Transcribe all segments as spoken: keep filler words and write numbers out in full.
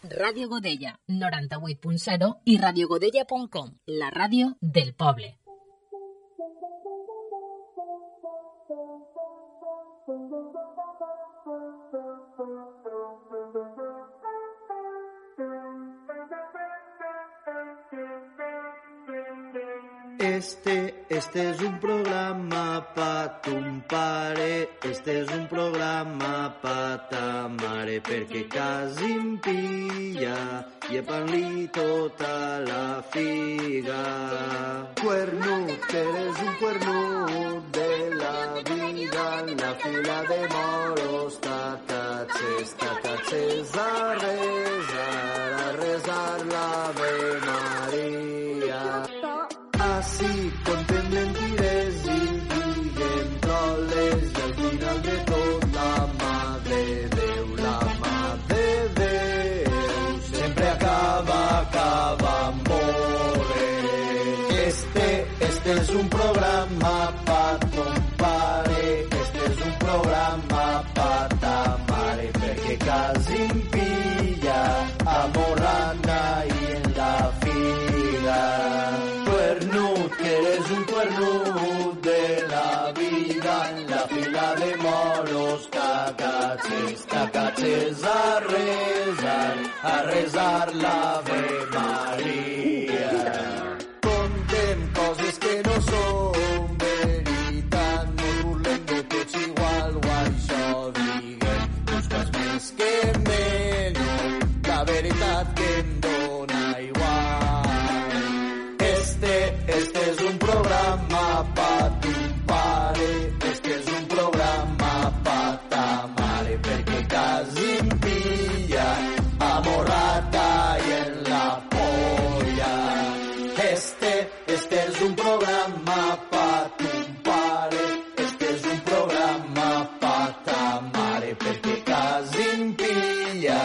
Ràdio Godella, noranta-vuit punt zero i radiogodella punt com, la ràdio del poble. Este, este es un programa pa ton pare, este és un programa pa ta mare, perquè quasi em pilla i pan-li tota la figa. Cuernut, que eres un cuernut de la vida, en la fila de moros, tacatxes, tacatxes, a rezar, a rezar l'Ave Maria. Así conten mentides i diguen troles i al final de tot la Mare de Déu, la Mare de Déu sempre acaba, acaba morent. Este, este és un programa pa ton pare, este és un programa pa ta mare, perquè quasi em pilla amorrant ahí en la figa. Que eres un cuernut de la vida, en la fila de moros, tacatxes, tacatxes, a rezar, a rezar l'Ave Maria. Contem coses que no són veritat, no burlem de tots igual, o això diguem, busques més que menys, la veritat que em dóna igual. Este és un programa pa ton pare, este és un programa pa ta mare, perquè quasi em pilla amorrada i en la polla. Este, este és un programa pa ton pare, este és un programa pa ta mare, perquè quasi em pilla.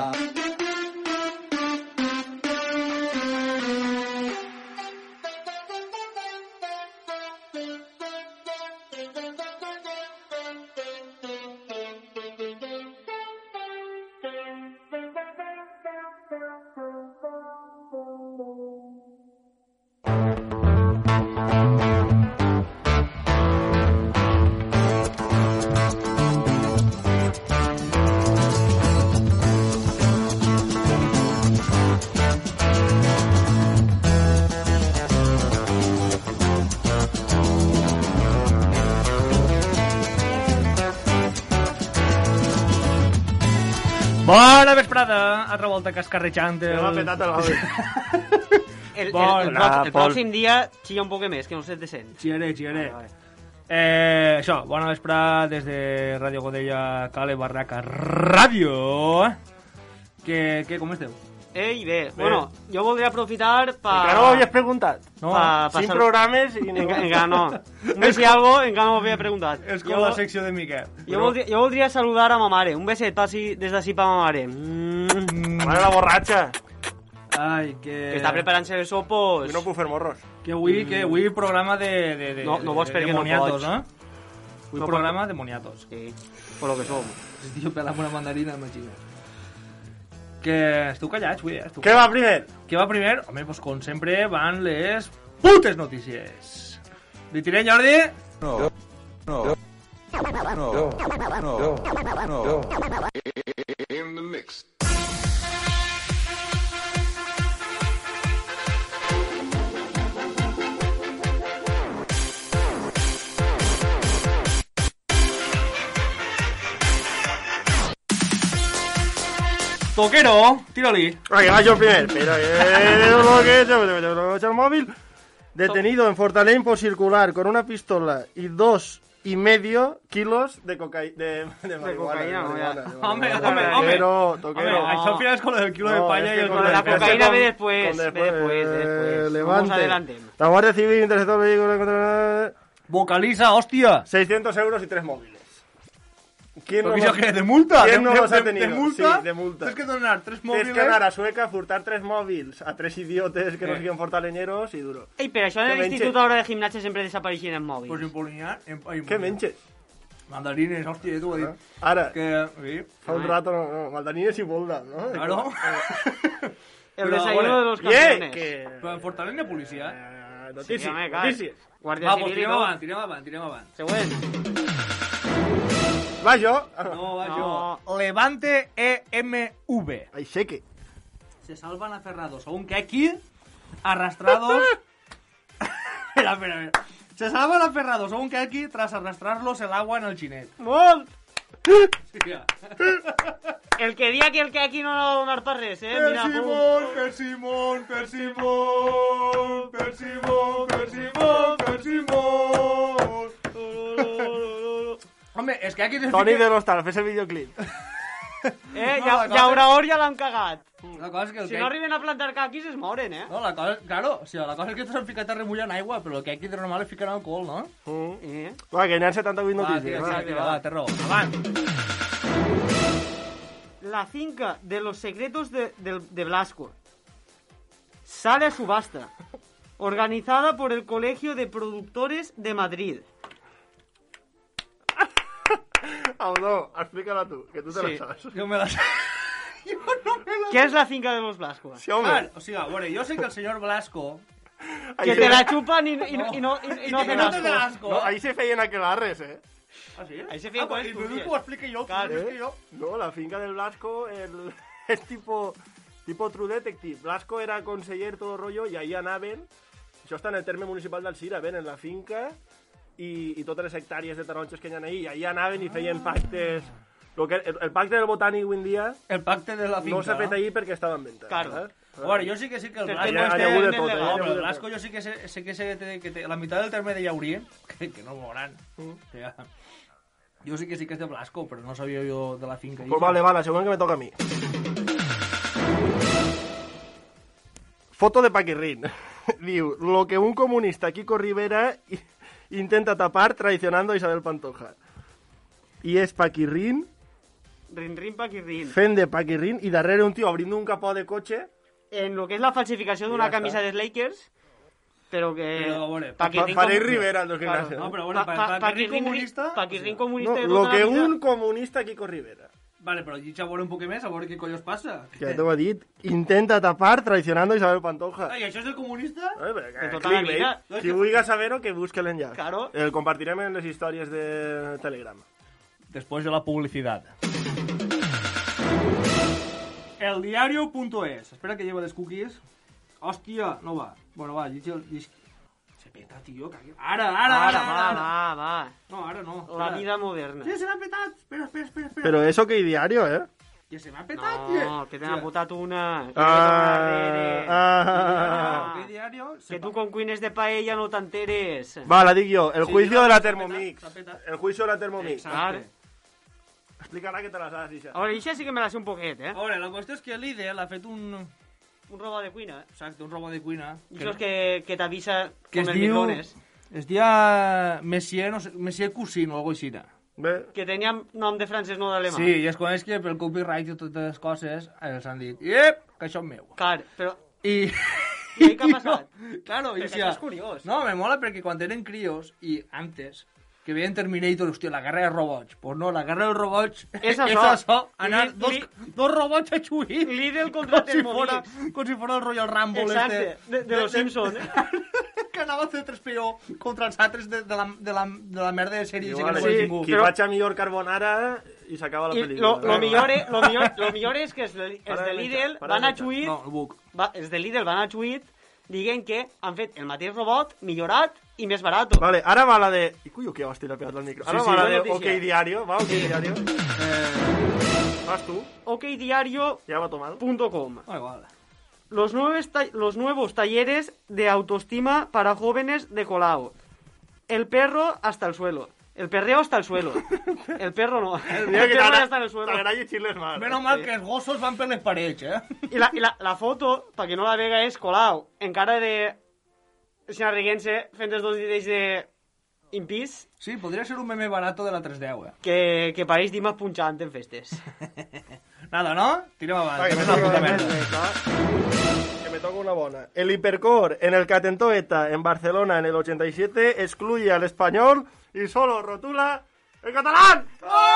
Bona vesprada, altra volta cascarrejant el... m'ha petat el mòbil. El, el, Bon, el, el, ah, el pròxim dia xilla un poc més, que no se te sent. Xillaré, xillaré. Vale, vale. Eh, això, bona vesprada des de Ràdio Godella, Cale Barraca Ràdio. Que, que, com esteu? Ei, bé, bé, bueno, jo voldria aprofitar pa... Encara no m'havies preguntat. No, pa, pa Cinc sal... programes i... Enca, encara no. Només si algo, encara no m'havia preguntat. És com jo, la secció de Miquel. Jo, Però... voldria, jo voldria saludar a ma mare. Un beset passi des d'ací pa ma mare. Mm. Mare la borratxa. Ai, que... Que està preparant-se els sopos. Jo no puc fer morros. Que avui, que avui programa de... de, de No, no vols de, perquè de no moniatos, pots. no? Avui No programa de moniatos. Sí, per lo que som. Es diu pelar una mandarina, imagina't. Que esteu callats, avui, eh? Esteu Què va primer? Què va primer? Home, doncs com sempre van les putes notícies. Li tirem, Jordi? No. No. No. No. No. In the mix. Toquero, tírali. Aquí va yo primer. Pero eh, lo que he hecho el móvil. Detenido en Fortaleny por circular con una pistola y dos y medio kilos de cocaína. De, de marihuana. cocaína, de no, marihuana, ya. de Hombre, marihuana. hombre, hombre. Toquero, toquero. Hombre, això al final és con lo del kilo No, de palla es y que el con kilo de la palla. cocaína con- ve después, con ve después, eh, después. Levante. Vamos adelante. La Guardia Civil interceptó el vehículo contra... Vocaliza, hòstia. seiscientos euros y tres móviles. ¿Quién ¿Pero no qué los- eso qué? ¿De multa? ¿Quién ¿De, no de, los ha de- tenido? de multa? Sí, de multa. Tienes que donar tres móviles. Tienes que anar a Sueca, furtar tres móvils a tres idiotes que no Eh. siguen fortaleñeros y duro. Ei, però això en Que menges. l'institut ahora de gimnàsia sempre desapareixien els mòbils. Pues en Polinyà... En, en, ¿Qué menches? Mandarines, hòstia, tu ho has dit. Ara, Que... Sí. fa un rato, no, no, Mandarines i Bolda, no? Claro. El Però, desayuno bueno, de los Yeah, campeones. que... Però en Fortaleny hi ha policia. Eh, Sí, notícies, home, clar. notícies. Guàrdia Va, pues Civil i tirem tot. avant, tirem avant, tirem avant. Següent. Va, jo? No, va, No. jo. Levante E M V. Aixeque. Se salvan aferrados a un keki, arrastrados... espera, espera, espera. Se salvan aferrados a un keki tras arrastrarlos el agua en el chinet. Molt! Sí, ja. El que dia que el que aquí no ha de donar per res, eh? Mira, pum. per Simón, per Simón, per Simón, per Simón, per Simón. Home, és que aquí... Toni de l'Hostal, fes el videoclip. Eh, No, ja, la cosa- llauraor ja l'han cagat. La cosa és que el Si keki... no arriben a plantar caquis es moren, eh? No, la cosa... Claro, o sigui, la cosa és que t'han ficat a remullar en aigua, però el keki de normal es fica en alcohol, no? Eh? Va, que n'hi ha setanta-vuit Va, notícies. tira, va. tira, tira, va, té raó. Avant. La finca de los secretos de, de, de Blasco sale a subasta, organizada por el Colegio de Productores de Madrid. Audó, explica-la tu, que tu te Sí. la saps. Jo me la sé. Jo no me la sé. ¿Qué es la finca de los Blasco? Sí, home. Clar, o sigui, a veure, jo sé que el senyor Blasco... Que Ahí te se- la chupan y, y, y, no, y, no, y, y no I hacen no te da asco. asco. No, ahí se feien aquelarres, eh? Ah, sí? Ahí se feien ah, quan i tu estudies. ho explique jo, Clar, que ¿Eh? jo. No, la finca del Blasco el... es tipo, tipo True Detective. Blasco era conseller, todo rollo, i ahí anaven, això està en el terme municipal d'Alzira, ven en la finca, i, i totes les hectàrees de taronges que hi ha ahí, i ahí anaven i feien pactes... Lo que, el, el pacte del botànic avui en dia El pacte de la finca, no s'ha fet ahir perquè estava en venta. Claro. Eh? A veure, jo sí que sé que el Que Blasco... no Hi ha esté hagut de en tot, el eh? No, Hi ha però hagut el de Blasco tot. jo sí que sé, sé que, sé que, té, que té la meitat del terme de Llaurí, que, que no mouran. Mm. Ja. Jo sí que sí que és de Blasco, però no sabia jo de la finca. Pues vale, va, la següent que me toca a mi. Foto de Paquirrín. Diu, lo que un comunista Kiko Rivera i- intenta tapar traicionando a Isabel Pantoja. I és Paquirrín Rin, rin, paqui, rin. fent de Paquirrín i darrere un tio abriendo un capó de cotxe. En lo que es la falsificación de una Ya está. camisa de Lakers, pero que... Pero, bueno, Paqui, Pa- rin Farey com- Rivera, el dos Claro, gimnasios. No, però bueno, Pa- pa, pa- pa, Paqui, rin, comunista... Paqui, rin comunista... No, de lo tota la que vida. un comunista Kiko Rivera, Vale, però llitja a veure un poc més, a veure què collons passa. que ja t'ho he dit, intenta tapar traicionando a Isabel Pantoja. Ai, això és el comunista? Eh, però que- De tota la clickbait. vida. Qui vulgui saber-ho, que busque l'enllaç. Claro. El compartirem en les històries de Telegram. Después de la publicidad. Eldiario.es. Espera que llevo les cookies. Hòstia, no va. Bueno, va, llig el... Llig... Se peta, tio. Que... Ara, ara, ara, Va, ara. va, va. No, ara no. La Espera. vida moderna. Sí, se m'ha petat. Espera, espera, espera. espera. Però eso que diario, eh? Que se m'ha petat, tio. No, que te n'ha botat una. Que, Ah, ah, Ah. ¿Qué diario? que tu con cuines de paella no t'enteres. Va, la dic jo. El Sí, juicio no, de la s'ha petat, Thermomix. s'ha petat. El juicio de la Thermomix. Exacte. Vale. Explicarà que te la saps, Ixa. Ahora, això sí que me la sé un poquet, eh? A veure, la qüestió és que l'Idel ha fet un... Un robo de cuina. Exacte, un robot de cuina. I això és que, que t'avisa que con es el diu... microones. Es dia Messier, no sé, Messier Cousin o alguna cosa així. Bé, Que tenia nom de francès, no d'alemà. Sí, i es coneix que pel copyright i totes les coses els han dit, iep, que això és meu. Clar, però... I... I què ha passat? No, claro, i Perquè si això és curiós. No, me mola perquè quan eren crios i antes, que veien Terminator, hòstia, la guerra dels robots. Pues no, la guerra dels robots És és això. això, anar Li- dos, li- dos robots a xuir. Lidl contra com si fora, Thermomix. com si fora el Royal Rumble Exacte, este. de, de los Simpsons. que anava a fer tres P O contra els altres de, de, la, de, la, de la merda de sèrie igual, que no sí, sí, ningú. qui però- faig a millor carbonara i s'acaba la I pel·lícula. lo, lo, millor, és, lo, millor, lo millor és que els de, els Para de de Lidl menjar, para van de a menjar. xuir, No, el buc. va, els de Lidl van a xuir dient que han fet el mateix robot millorat i més barat. Vale, ara va la de... I cuyo, que hòstia, l'ha pegat al micro. Ara Sí, va sí, la bona de notícia. OK Diario. Va, OK Diario. Eh, Vas tu. okdiario Ja va tomado. punto com. ah, igual. Los, nuevos ta- los nuevos talleres de autoestima para jóvenes de Colau. El perro hasta el suelo. El perreo hasta el suelo. El perro no. El Mira que perro t'agrada- ja està en el suelo. t'agrada llegir-les mal. Menos mal que els gossos van per les parets, eh? I la, i la, la foto, perquè no la vega, és Colau, encara de... Senyora Riguense, fent els dos dies de... impís, Sí, podria ser un meme barato de la tres deu, eh? que, que pareix Dimas punxant en festes. Nada, ¿no? Tirem avant. Va, que que me és una toca puta una merda. merda. Que me toca una bona. El hipercore en el que atentó ETA en Barcelona en el ochenta y siete excluye al español y solo rotula ¡El catalán!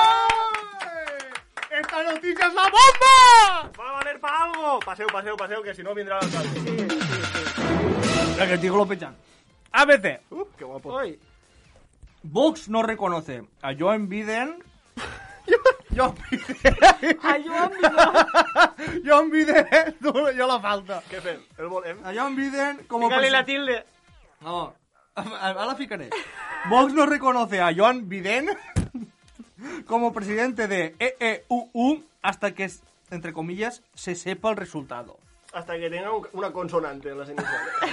¡Esta noticia es la bomba! ¡Va a valer para algo! Paseo, paseo, paseo, que si no vendrá el alcalde. Sí, sí, sí. La que el tío lo pechan. A B C. Uh, qué guapo. Hoy. Vox no reconoce a Joan Biden. Joan Biden. A Joan Biden. Joan Biden. Yo la falta. Què fem? El volem? A Joan Biden como Fíjale la presi- tilde. No, ahora fijaré. Vox no reconoce a Joan Biden como presidente de E E U U hasta que, entre comillas, se sepa el resultado. Hasta que tenga un- una consonante en las iniciales.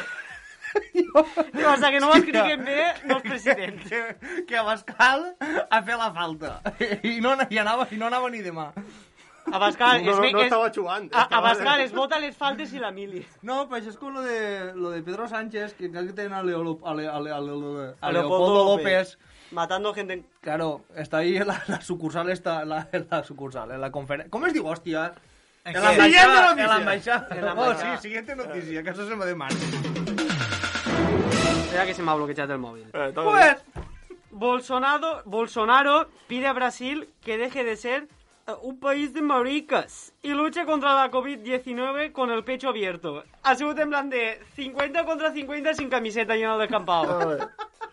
Diu, hasta que no ho escriguem bé, no és president. Que, que Abascal ha fet la falta. I no, i anava, i no anava ni demà. Abascal, No, es, no, ve- no es, estava jugant. a, estava- Abascal es vota les faltes i la mili. No, però això és com lo de, lo de Pedro Sánchez, que creo que tenen a, Leo, a, Le, a, Le, a, Le, a A Leopoldo Leopoldo López. Matando gente en... Claro, está ahí en la, la sucursal, está la, en la sucursal, en la conferencia. ¿Cómo es digo, hostia? En la Siguiente embajada. noticia. En la embajada. En la Oh, embajada. sí, siguiente noticia, que eso se me de mal. Espera que se m'ha bloquejat el mòbil. Eh, todo Pues, Bolsonaro, Bolsonaro pide a Brasil que deje de ser uh, un país de maricas y luche contra la COVID diecinueve con el pecho abierto. Ha sigut en plan de cincuenta contra cincuenta sin camiseta y en el descampado. bien.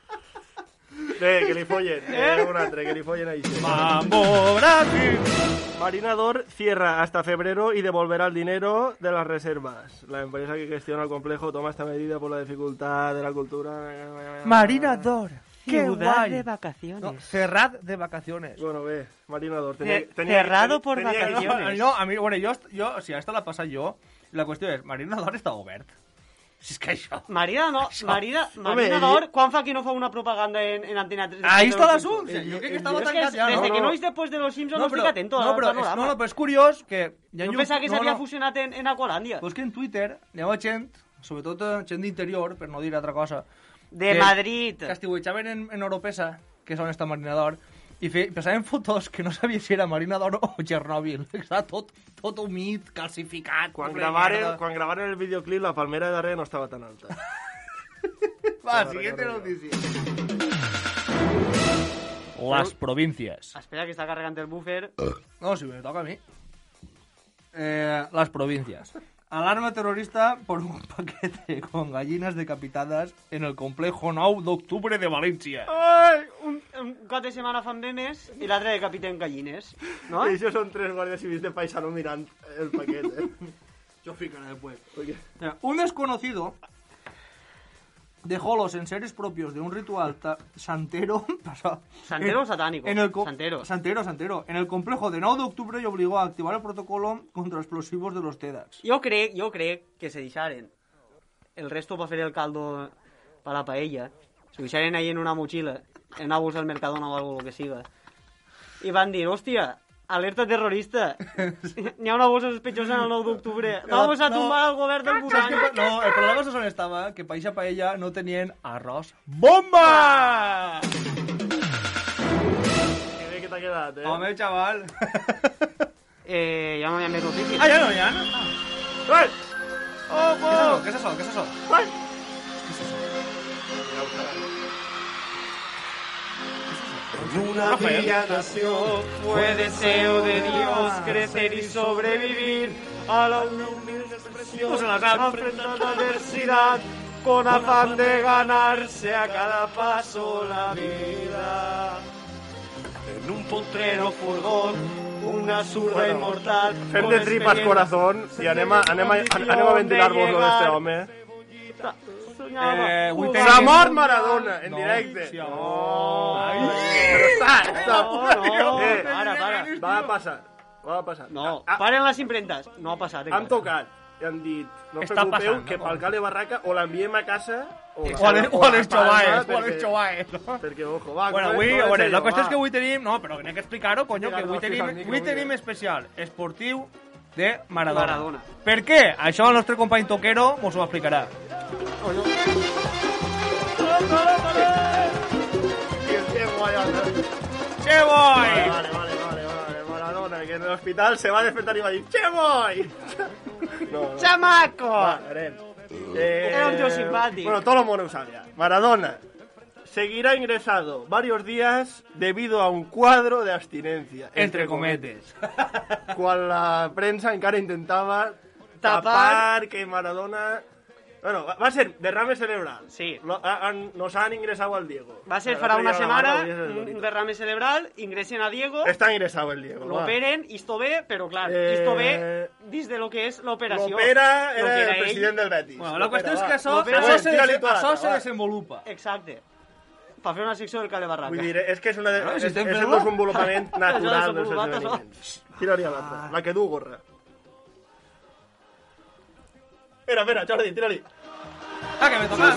Eh, que li follen. Eh, Eh? un altre, que li follen ahí. Sí. ¡Vamos, Brasil! Marinador cierra hasta febrero y devolverá el dinero de las reservas. La empresa que gestiona el complejo toma esta medida por la dificultad de la cultura. Marinador. ¡Qué Ciudad guay! de vacaciones. No, cerrad de vacaciones. Bueno, ve, Marinador. Ce- cerrado por que- vacaciones. No, a mi, bueno, jo, jo, o sigui, esta la passa jo, i la qüestió és, Marinador està obert. Si és que això... Marina, no, Marina, Home, Marinador, ell- quan fa que no fa una propaganda en, en Antena tres? Ahí después està de los l'assumpte. Simpsons? Jo crec que Ell- estava ell- Es que tancat ja, desde no? que no. no és después de los Simpsons no, però, estic atento no, al però, és, panorama. no, no, però és curiós que... Hi ha Jo llum- pensava que no, s'havia no. fusionat en, en Aqualàndia. Però és que en Twitter hi ha gent, sobretot eh, gent d'interior, per no dir altra cosa, De que- Madrid. que estiuejaven en, en Europesa, que és on està Marinador, i fe, passaven fotos que no sabia si era Marinador o Chernobyl. Està tot, tot humit, calcificat. Quan ple de gravaren, merda. quan gravaren el videoclip, la palmera de darrere no estava tan alta. Va, No, siguiente recordo. noticia. Las provincias. Espera, que està carregant el buffer. No, si me toca a mí. Eh, las provincias. Alarma terrorista por un paquete con gallinas decapitadas en el complejo nou d'octubre de València. Ai, un, un cap de setmana fan memes i l'altre decapiten gallines. No? I això són tres guàrdies civils de paisano mirant el paquet, eh? Yo ficaré después. Perquè- Mira, un desconocido dejó los enseres propios de un ritual ta- santero. pasó- Santero en- o satánico? En el co- Santero. Santero, santero. En el complejo de nou d'octubre y obligó a activar el protocolo contra explosivos de los TEDx. Jo crec, jo crec que se deixaren el resto para fer el caldo para la paella. Se deixaren ahí en una mochila, en una bolsa del Mercadona o algo, lo que siga. I van dir, hòstia, alerta terrorista. N'hi ha una bolsa sospechosa en el nou d'octubre. Vamos a No. tumbar al govern del ¿Sabes qué Bután. pa- No, el problema es on estaba, que país a paella no tenían arroz. ¡Bomba! Que bé que t'ha quedat, eh? Home, chaval. Eh, ja no hi ha més notícies. Ah, ya no, ya no. Ai! ¿Qué es eso? ¿Qué es eso? ¿Qué es eso? Ai! Una villa nació, Fue deseo de Dios crecer y sobrevivir a la Pues a la enfrentar la adversidad con afán de ganarse a cada paso la vida. En un potrero furgón, una zurda Bueno, inmortal. Fem con de tripas experiencia- corazón i anem a, anem a, anem a ventilar-vos lo d'este home. Soñaba Eh, avui jugar- tenim- S'ha mort Maradona, en No, directe. sí, No. Ai. Però està, està. No, no, Eh, para, para. Va a passar, va a passar. No, Ah, paren les impremtes. No ha passat. han tocat i han dit, no us Està preocupeu, passant, que no? pel cal de barraca o l'enviem a casa o, O a les- o a les Palma, xovaes, o a perquè- les xovaes, no? Perquè, ojo, va. Bueno, come- avui, come a veure, serio, la qüestió va. és que avui tenim... No, però n'hem que explicar-ho, conyo, que Explicar-ho, avui tenim, explicar-ho, avui mira. tenim especial esportiu de Maradona. Maradona. Per què? Això el nostre company Toquero mos ho explicarà. I el Diego allà. Che voy! Vale, vale, vale, vale, vale, Maradona, que en el hospital se va a despertar y va a decir ¡Che voy! No, no. ¡Chamaco! Va, anem. Eh, Era un tío simpàtic. Bueno, todo lo mono ho sabia. Maradona seguirá ingresado varios días debido a un cuadro de abstinencia. Entre cometes. Quan la premsa encara intentava Tapar. tapar que Maradona... Bueno, va va ser derrame cerebral. Sí. Lo, ha- han- nos han ingresado al Diego. Va ser O sea, farà no una llega la mano, setmana, y es el un bonito. derrame cerebral, ingressen a Diego, Està ingresado el Diego. va. l'operen, isto bé, però clar, Eh, isto bé dins de lo que és l'operació. L'opera Lo era que el ell. president del Betis. Bueno, la qüestió és L'opera, que va. això, L'opera- això, se, Tira-li des- tu ara, això se va. desenvolupa. Exacte. Per fer una secció del Cale Barraca. Vull dir, és que és, una de, Bueno, és, si és, estem és el fent-ho. desenvolupament natural dels desenvolupat, això. esdeveniments. Tira-li a l'altra, la que du gorra. Espera, espera, Jordi, tira-li. Ah, que me tocava.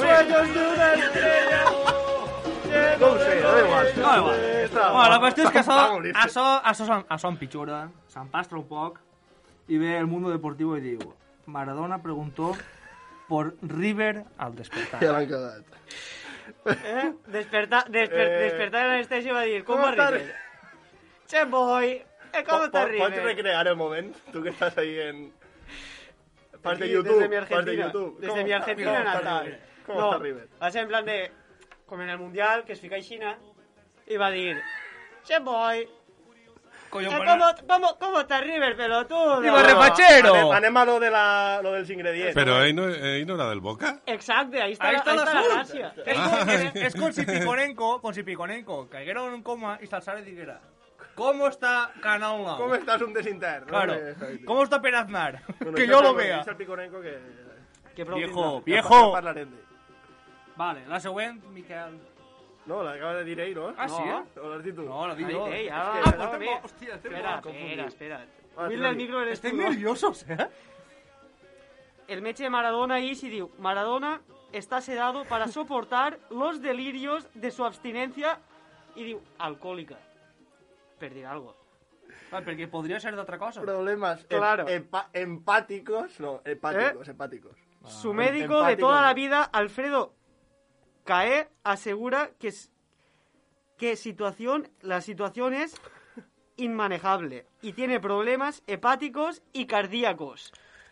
No ho sé, da igual. No, igual. Està- Bueno, la qüestió és que això, Va morir. això, això, això, això empitjora, s'empastra un poc, y ve el mundo deportivo y digo, Maradona preguntó por River al despertar. Ja l'han quedat. Eh? Despertar, desper, Eh, despertar l'anestèsia va dir, com com va està River? Che boy, eh, com Po- està po- Pots River? recrear el moment? Tu que estàs ahí en... Pas de Aquí, YouTube, desde mi pas de Argentina, YouTube. desde Com mi està- Argentina com està natal. River? Com No, està River? va ser en plan de, com en el Mundial, que es fica a Xina, i va dir, che boy, Coño, eh, pero- ¿cómo, cómo, ¿cómo está River, pelotudo? ¡Viva repachero! Anem, anem a lo, de la, lo dels ingredients. Pero ahí no, ahí no era del Boca. Exacte, ahí està, Ahí la- está ahí la está la sud. gràcia. Es, Ah. con, es, es con si Piconenco, con si Piconenco caiguera en un coma y s'alçara y dijera, ¿cómo está Canal Nou? Com estàs un desintern? Claro, Eh, ¿cómo está Peraznar? bueno, que això yo lo és el- vea. és el Piconenco que... Que prou Viejo, tindrà. Ja viejo. parlarem d'ell. Vale, la següent, Miquel. No, l'acaba de dir ell, no? Ah, sí, No. eh? O l'has dit tu? No, la dic Ai, jo. ei, És ara- que- ara pues també. tengo- hòstia, tengo- Espera, confundit. espera, espera. Ah, Will tira-li. del micro eres Estem tu, no? nerviosos, eh? El metge de Maradona ahí sí diu, Maradona está sedado para soportar los delirios de su abstinencia y diu, alcohólica. Per dir algo. Ah, perquè podria ser d'altra cosa. Problemas em- Claro. empa- empáticos, no, hepáticos, hepáticos. Su médico de empático, toda no. la vida, Alfredo Cae, asegura que, es- que situación, la situación es inmanejable y tiene problemas hepáticos y cardíacos.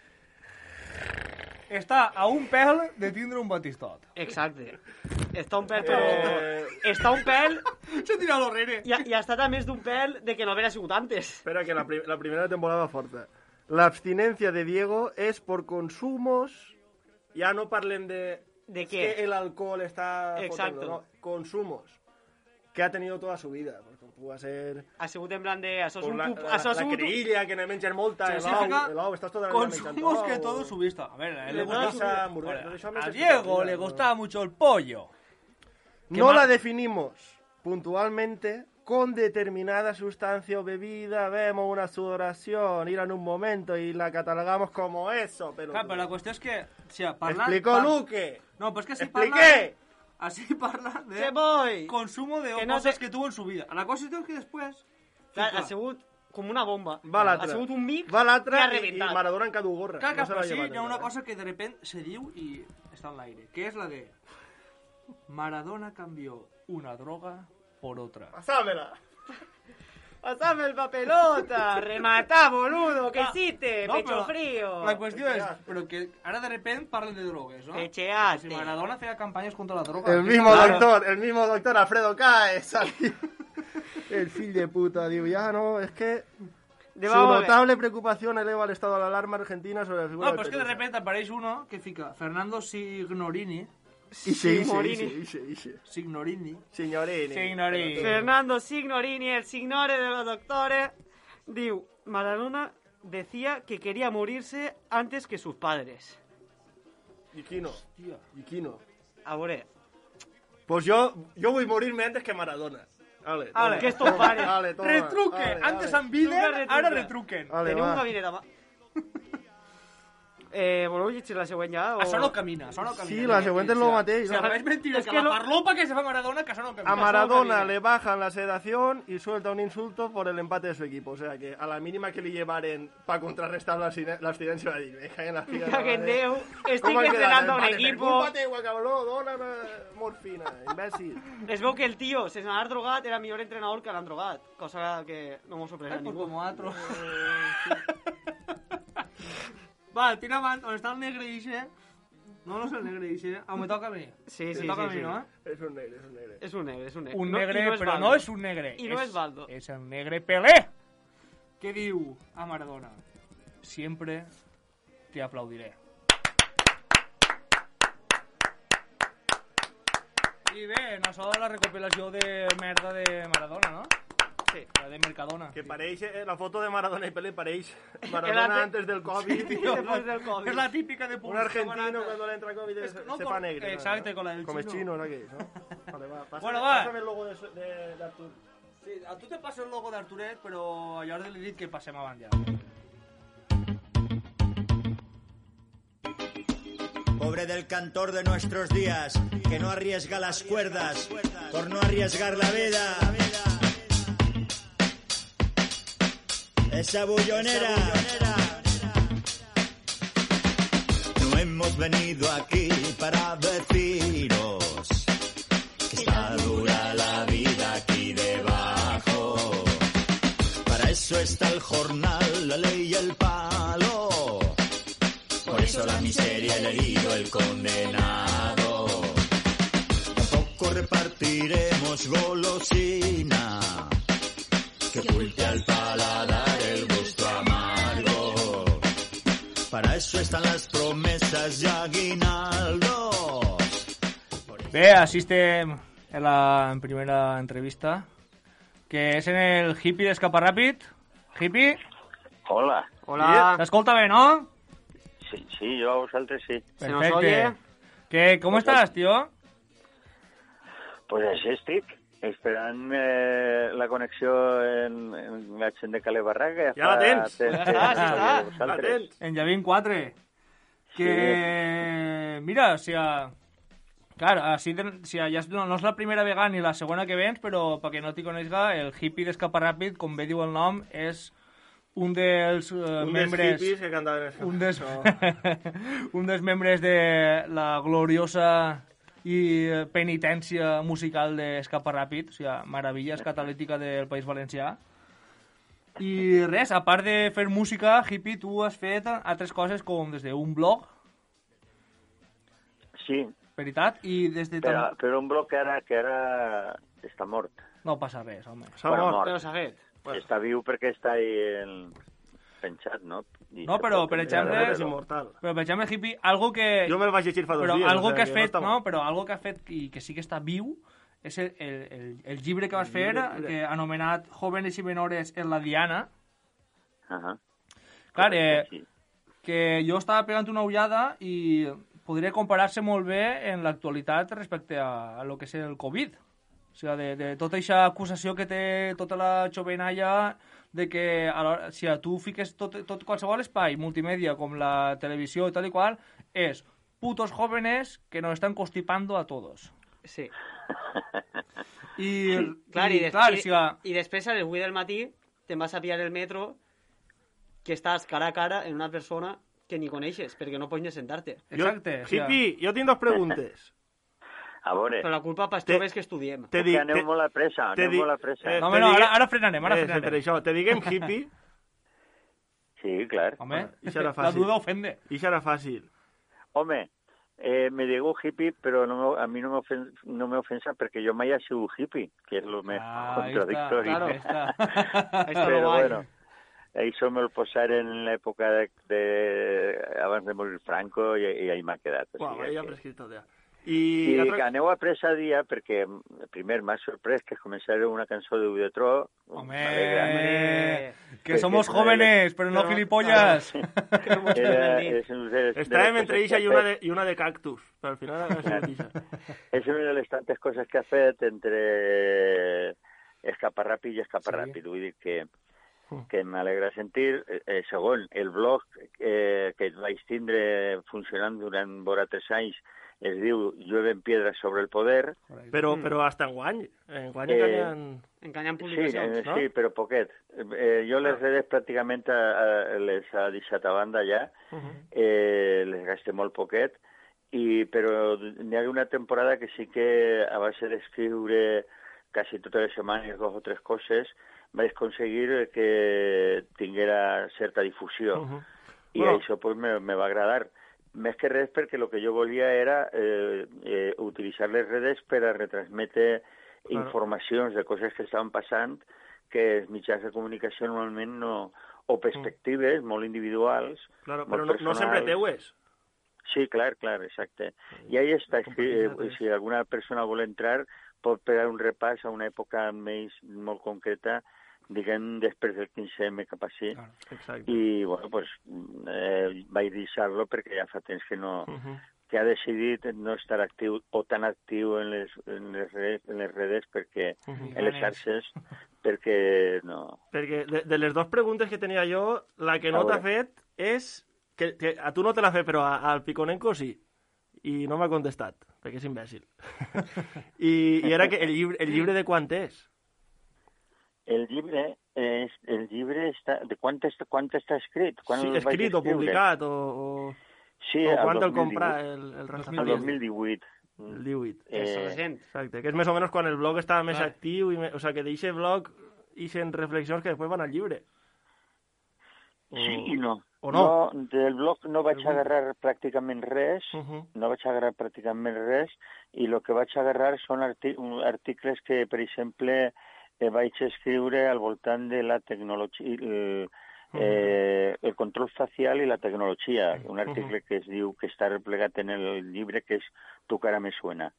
Està a un pèl de tindre un batistot. Exacte. Està un pèl, però... Eh, Està un pèl Se tira l'orrere. i, ha- i ha estat a més d'un pèl de que no haver sigut antes. espera, que la, pri- la primera temporada forta. La abstinencia de Diego es por consumos... Ya no parlen de... ¿De es qué? que el alcohol está... Exacto. potendo, no, consumos. Que ha tenido toda su vida. Porque puede ser... Ha sigut en plan de... Això és Por un... la, pup- la, això ha la sigut un- querilla, que no mengen molta, Sí, el significa ou, el ou, estàs tota la vida menjant Consumos ou. que todo su vista. A ver, a él le Le gusta... da Pizza, hamburguesa, Vale, això a més Diego explica, le no. gustaba mucho el pollo. ¿Qué No más? la definimos puntualmente con determinada sustancia o bebida, vemos una sudoración, ir en un momento y la catalogamos como eso, pero... Clar, però la qüestió és que... O sigui, parlant, Explicó par- Luque. No, però és que si Expliqué. parla... Así parla de Que voy! consumo de Que no cosas te- que tuvo en su vida. La cosa és que després... Clar, Sí, ha sigut com una bomba. Va l'altre. Ha sigut un mic Va que l'altre ha i, i reventat. Maradona en cadu gorra. Clar, no se però l'ha sí, llevat hi ha una encara. cosa que de repente se diu y está en l'aire, que es la de Maradona cambió una droga por otra. Pasámela. Pasame el papelota, rematá, boludo, ¿qué hiciste? No, Pecho però frío. La qüestió és, però que ara de repente parlen de drogues, no? Pecheate. Si Maradona feia campanyes contra la droga. El que- mismo Claro. doctor, el mismo doctor Alfredo Cae salió. El fill de puta, digo, ya no, es que... De Su vamos a ver. notable preocupación eleva el estado de alarma argentina sobre la figura No, del però és que de Pelusa. repente apareix uno que fica Fernando Signorini, Ixe, ixe, Morini. ixe, ixe, ixe. Signorini, Signorini. Signorini. Fernando Signorini, el signore de los doctores, diu, Maradona decía que quería morirse antes que sus padres. ¿Y quién no? Tía. ¿Y quién no? A veure, Pues yo, yo voy a morirme antes que Maradona. Vale, toma. Ale. que estos pares. Vale, toma. Retruque, Vale, antes vale. en Biden, Retruca, ara retruca. retruquen. Vale, Tenim un va. gabinet demà. Eh, voleu llegir la següent ja? O... Això no camina, això no camina. Sí, la següent és lo mateix. O sea, no és mentira, És que, que la lo- farlopa que se fa Maradona, que això no camina. A Això no Maradona camina. le bajan la sedación y suelta un insulto por el empate de su equipo. O sea que a la mínima que le llevaren para contrarrestar la abstine- la abstinencia, va a dir, me caen en la figa. Que en Déu, ¿Cómo estic han quedat? entrenando a un Empate, per equipo. culpa teua, cabró, dóname morfina, imbècil. Es veu que el tio, sense anar drogat, era millor entrenador que l'han drogat. Cosa que no m'ho sorprèn a Ai, pues ningú. como otro. Va, tira avant, on està el negre ixe, No, no és el negre, dice. Ah, me toca a mi. Sí, Me sí, toca sí, a mi, sí. no? És un negre, és un negre. És un negre, és un negre. Un No, negre, i no és però Baldo. no és un negre. I no és Baldo. És el negre Pelé. Què diu a Maradona? Siempre te aplaudiré. I bé, no sóc de la recopilació de merda de Maradona, no? Sí. La de Mercadona. Que sí. pareix, eh, la foto de Maradona i Pelé pareix El Maradona ante- antes del COVID. Tío, Después del COVID. és la típica de Un publicitat argentino barata. cuando le entra COVID Es se, que no, se con- fa negre. ¿no? exacte, con la del Com els chino. xinos, aquells, no? Vale, va, pásame, Bueno, va. pásame el logo de, de, de Artur. Sí, a tu te passo el logo d'Arturet, però a Jordi li dic que passem avant ja. Pobre del cantor de nuestros días, que no arriesga las cuerdas por no arriesgar la vida. Esa bullonera. No hemos venido aquí para deciros que está dura la vida aquí debajo. Para eso está el jornal, la ley y el palo. Por eso la miseria, el herido, el condenado. Tampoco repartiremos golosina que oculte al paladar el gusto amargo. Para eso están las promesas y aguinaldos. Bé, així estem en la en primera entrevista, que és en el hippie d'Escaparràpid. Hippie, Hola. Hola. t'escolta bé, no? Sí, sí, yo a vosotros sí. Se nos oye. ¿Qué, ¿Cómo estás, tío? Pues així estic, esperant eh, la connexió en, en la gent de Cale Barraca. Ja la tens. Ja està, ja està. La tens. En Javín quatre. Que, mira, o sea... Clar, així, ten- si ja és, no, no és la primera vegada ni la segona que vens, però perquè no t'hi coneixga, el hippie d'Escaparràpid, com bé diu el nom, és un dels uh, Un dels membres... hippies que cantaven això. un dels, un dels membres de la gloriosa i eh, penitència musical d'Escaparràpid, o sigui, meravella catalítica del País Valencià. I res, a part de fer música, hippie, tu has fet altres coses com des d'un blog, Sí, veritat? I des de... però, tam- però un bloc que ara, que ara està mort. No passa res, home. S'ha Bueno, mort. Però s'ha fet. Està viu perquè està ahí en... penjat, no? I No, se però, pot per enviar, exemple- És però- immortal. Però, per exemple, hippie, algo que... Jo me'l vaig llegir fa dos però dies. algo o sea, que has fet, està no, mort. però algo que has fet i que sí que està viu és el, el, el, el llibre que vas fer, llibre. que anomenat Jóvenes y Menores en la Diana. Ahà. Clar, eh, Sí. que jo estava pegant una ullada i podria comparar-se molt bé en l'actualitat respecte a, a lo que és el Covid. O sigui, de, de tota aquesta acusació que té tota la xovenalla de que a l'hora, si a tu fiques tot, tot qualsevol espai multimèdia com la televisió i tal i qual, és putos jóvenes que nos están constipando a todos. Sí. I, Clar, i, i, des clar, i, o sigui, i després a les vuit del matí te'n vas a pillar el metro que estàs cara a cara en una persona que ni coneixes, perquè no pots ni sentar-te. exacte. Jo, o sigui, hippie, jo tinc dos preguntes. A veure, Però la culpa pas Te- joves que estudiem. Te que dic, aneu te, molt a pressa, te aneu di- molt a pressa. eh, no, te home, no, digué- ara, ara frenem, ara eh, per frenem. això, te diguem hippie Sí, clar. Home, I serà la fàcil. duda ofende. i serà fàcil. Home, eh, me digo hippie, però no, me- a mi no me, ofen, no me ofensa perquè jo mai he sigut hippie, que és lo més Ah, ahí contradictori. está, Claro. ahí está. Ahí está Però lo guay. bueno, això me'l posar en l'època de, de, abans de morir Franco i, i ahí m'ha quedat. O Uau, sigui ja que- prescrit tot, ja. I I, altra... que aneu a pressa dia perquè primer m'ha sorprès que començaré una cançó de de Tro. m'alegra. Hombre, que Perquè somos no jóvenes, pero no Pero- gilipollas. Que no m'ho Era, dir. és una de, les- de Estàvem les entre coses Isha que i ha una, fet- de, i una de cactus, però al final ha sigut Isha. És una de les tantes coses que ha fet entre Escaparràpid i Escaparràpid. Sí. Vull dir que, que m'alegra sentir. Eh, eh, segon, el blog eh, que vaig tindre funcionant durant vora tres anys es diu Llueven piedras sobre el poder. Però, però hasta enguany. Enguany Eh, enganyen... Enganyen Sí, publicacions. eh, no? sí, però poquet. Eh, jo les redes pràcticament a, a, les ha deixat a banda ja. Uh -huh. eh, les gasté molt poquet, i, però n'hi ha una temporada que sí que a base d'escriure quasi totes les setmanes dos o tres coses vaig aconseguir que tinguera certa difusió. Uh -huh. I Bueno. això pues, me, me va agradar. més que res perquè el que jo volia era eh, eh, utilitzar les redes per a retransmetre claro. informacions de coses que estaven passant que els mitjans de comunicació normalment no... o perspectives mm. molt individuals. Claro, però no, no sempre teues. Sí, clar, clar, exacte. I ahí està, si, eh, si alguna persona vol entrar, pot pegar un repàs a una època més molt concreta, diguem, després del quinze eme cap així. Ah, I, bueno, pues, eh, vaig deixar-lo perquè ja fa temps que no... Uh -huh. que ha decidit no estar actiu o tan actiu en les, en les, redes, en les redes perquè, uh -huh. en les xarxes, perquè no... Perquè de, de les dues preguntes que tenia jo, la que no t'ha fet és... Que, que a tu no te l'ha fet, però a, al Piconenco sí. I no m'ha contestat, perquè és imbècil. I, I era que el llibre, el llibre de quant és? El llibre, és, el llibre està... De quant, està, quant està escrit? Quan sí, escrit o publicat o... o... Sí, o quan te'l compra el, el El dos mil divuit. El divuit. Eh... Exacte, que és més o menys quan el blog estava més ah. actiu, i me... o sigui, que d'aquest blog ixen reflexions que després van al llibre. O... Sí i no. O no? no. Del blog no vaig agarrar pràcticament res, uh -huh. no vaig agarrar pràcticament res, i el que vaig agarrar són artic articles que, per exemple, eh, vaig escriure al voltant de la tecnologia... El, Eh, el control facial i la tecnologia, un article que es diu que està replegat en el llibre, que és Tu cara me suena.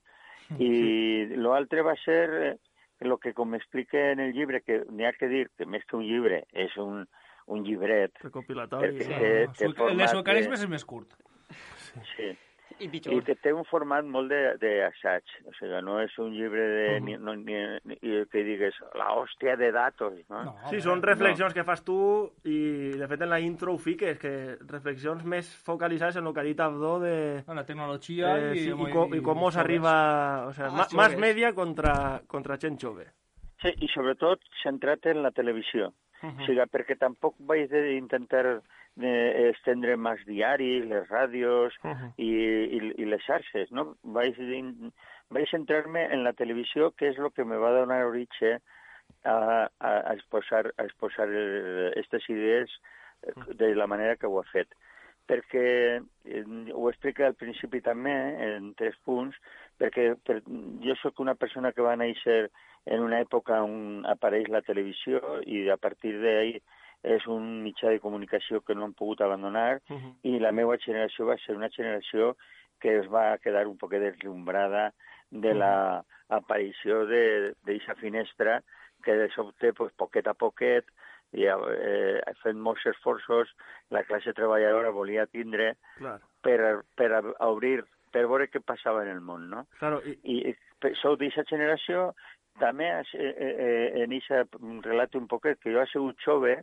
I l'altre va ser el que, com explica en el llibre, que n'hi ha que dir que més que un llibre és un, un llibret. Recopilatori. Sí. Té, té el de Socarismes de... és més curt. Sí. I pitjor. I que té un format molt d'assaig. O sigui, no és un llibre de, uh -huh. ni, no, ni, ni, que digues la hòstia de datos. No? No, sí, són reflexions no. que fas tu i, de fet, en la intro ho fiques, que reflexions més focalitzades en el que ha dit Abdó de... La tecnologia eh, sí, i, i, com, i com s'arriba... O sea, ah, más media contra, contra gent jove. Sí, i sobretot centrat en la televisió. Uh -huh. O sigui, perquè tampoc vaig intentar eh, estendre més diaris, les ràdios uh -huh. i, i, i les xarxes, no? Vaig, vaig centrar-me en la televisió, que és el que me va donar origen a, a, a exposar, a exposar aquestes idees de la manera que ho ha fet. Perquè, eh, ho explica al principi també, en tres punts, perquè per, jo sóc una persona que va néixer en una època on apareix la televisió i a partir d'ahí és un mitjà de comunicació que no han pogut abandonar uh -huh. i la meva generació va ser una generació que es va quedar un poc deslumbrada de l'aparició d'aquesta finestra que de sobte, pues, poquet a poquet, i eh, fent molts esforços, la classe treballadora volia tindre claro. per, per obrir, per veure què passava en el món, no? Claro, i... I sou d'aquesta generació. També eh, eh, en aquest relat un poquet, que jo he sigut jove,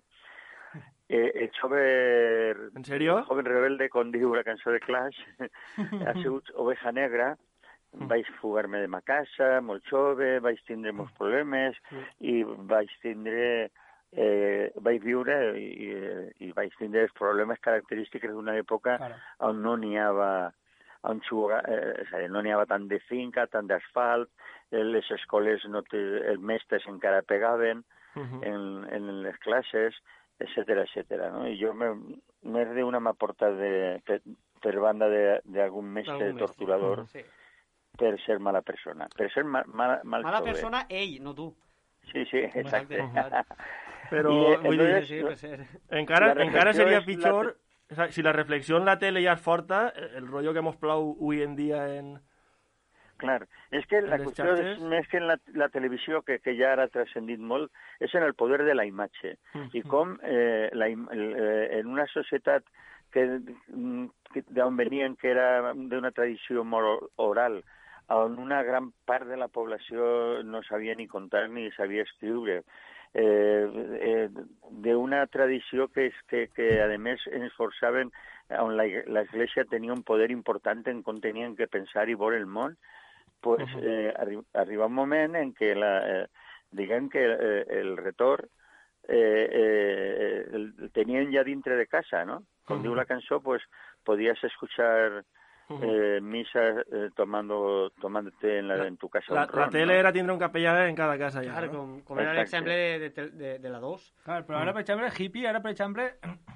eh, el jove... En sèrio? Joven rebelde, com diu la cançó de Clash, ha sigut oveja negra, vaig fugar-me de ma casa, molt jove, vaig tindre molts problemes, i vaig tindre... Eh, vaig viure i, i vaig tindre els problemes característics d'una època claro. on no n'hi havia... on juga, eh, és a dir, no n'hi havia tant de finca, tant d'asfalt, les escoles, no te, els mestres encara pegaven uh -huh. en, en les classes, etcètera, etcètera. No? I jo més d'una m'ha portat de, per, per banda d'algun mestre torturador uh -huh. sí. per ser mala persona. Per ser ma, ma, mal mala jove. persona ell, no tu. Sí, sí, exacte. Però, I, vull dir, sí, sí, encara, encara seria pitjor... La... Si la reflexió en la tele ja és forta, el rotllo que mos plau avui en dia en... Clar, és que la qüestió és més que en la, la televisió, que, que ja ara ha transcendit molt, és en el poder de la imatge. Mm-hmm. I com eh, la, eh, en una societat que, que d'on venien, que era d'una tradició molt oral, on una gran part de la població no sabia ni contar ni sabia escriure, eh, eh, d'una tradició que, és, que, que a més ens forçaven, on l'Església tenia un poder important en com tenien que pensar i veure el món, pues, uh -huh. eh, arri arriba un moment en què la, eh, diguem que eh, el retorn eh, eh, el, el tenien ja dintre de casa, no? Com uh -huh. diu la cançó, pues podías escuchar eh, misa eh, tomando tomándote en, la, en tu casa la, un ron, la tele no? era tindre un capellà en cada casa ja, claro, no? com, com era l'exemple de, de, de, de la dos. Clar, però ara, per exemple, hippie, ara, per exemple,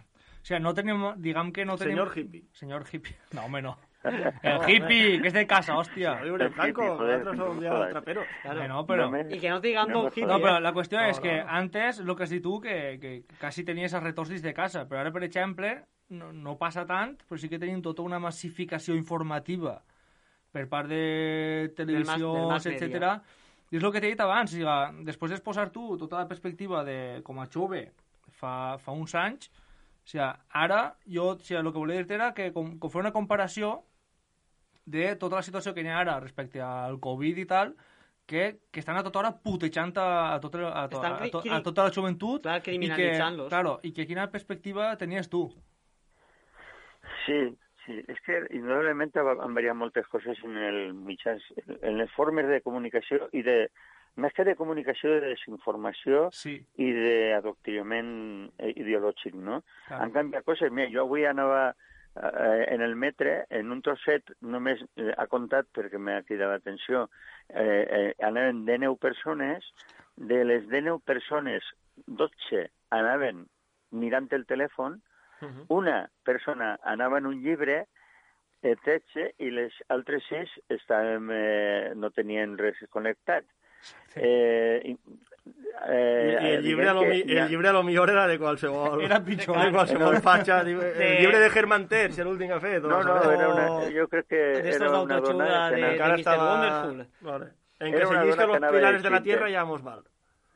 sea, no teníamos, digamos que no teníamos... Señor hippie. Señor hippie. No, hombre, no. El hippie, que es de casa, hostia. Soy un blanco, hippie, joder, nosotros somos ya joder. traperos. Eh, no, pero... No me- Y que no te digan no todo me hippie, No, ¿eh? pero la qüestió No, és no, que no. antes, el que has dit tu, que, que quasi tenies els retorns de casa, però ara, per exemple, no, no passa tant, però sí que tenim tota una massificació informativa per part de televisió, del mass media. etcètera. I és el que t'he dit abans, o sigui, després és posar tu tota la perspectiva de com a jove fa, fa uns anys, o sigui, ara jo o sigui, el que volia dir era que com, com fer una comparació de tota la situació que hi ha ara respecte al Covid i tal, que, que estan a tota hora putejant a, a, tot, el- a, to, Estan a, cri- to, cri- a tota la joventut Clar, i que, criminalitzant-los. claro, i que quina perspectiva tenies tu. Sí, sí, és que indudablement han variat moltes coses en el mitjans, en les formes de comunicació i de, més que de comunicació, de desinformació Sí, i d'adoctrinament ideològic, no? claro. Han canviat coses. Mira, jo avui anava eh, en el metre, en un trosset, només eh, ha comptat, perquè m'ha cridat l'atenció, eh, eh, anaven dinou persones, de les dinou persones, dotze anaven mirant el telèfon, una persona anava en un llibre, eh, tretze, i les altres sis estàvem, eh, no tenien res connectat. Eh, i, eh, I, i el, llibre a diguem lo, que mi- hi ha- el llibre a lo millor era de qualsevol... Era pitjor. De qualsevol fatxa. El De- llibre de Herman Terz, l'últim que ha fet. No, no, era una, jo crec que D'estos era una dona d'autoajuda que de- anava- Encara mister estava... Wonderful. Vale. En Era que una se llisca dona que los anava pilares de la de tierra Tinte. ya vamos mal.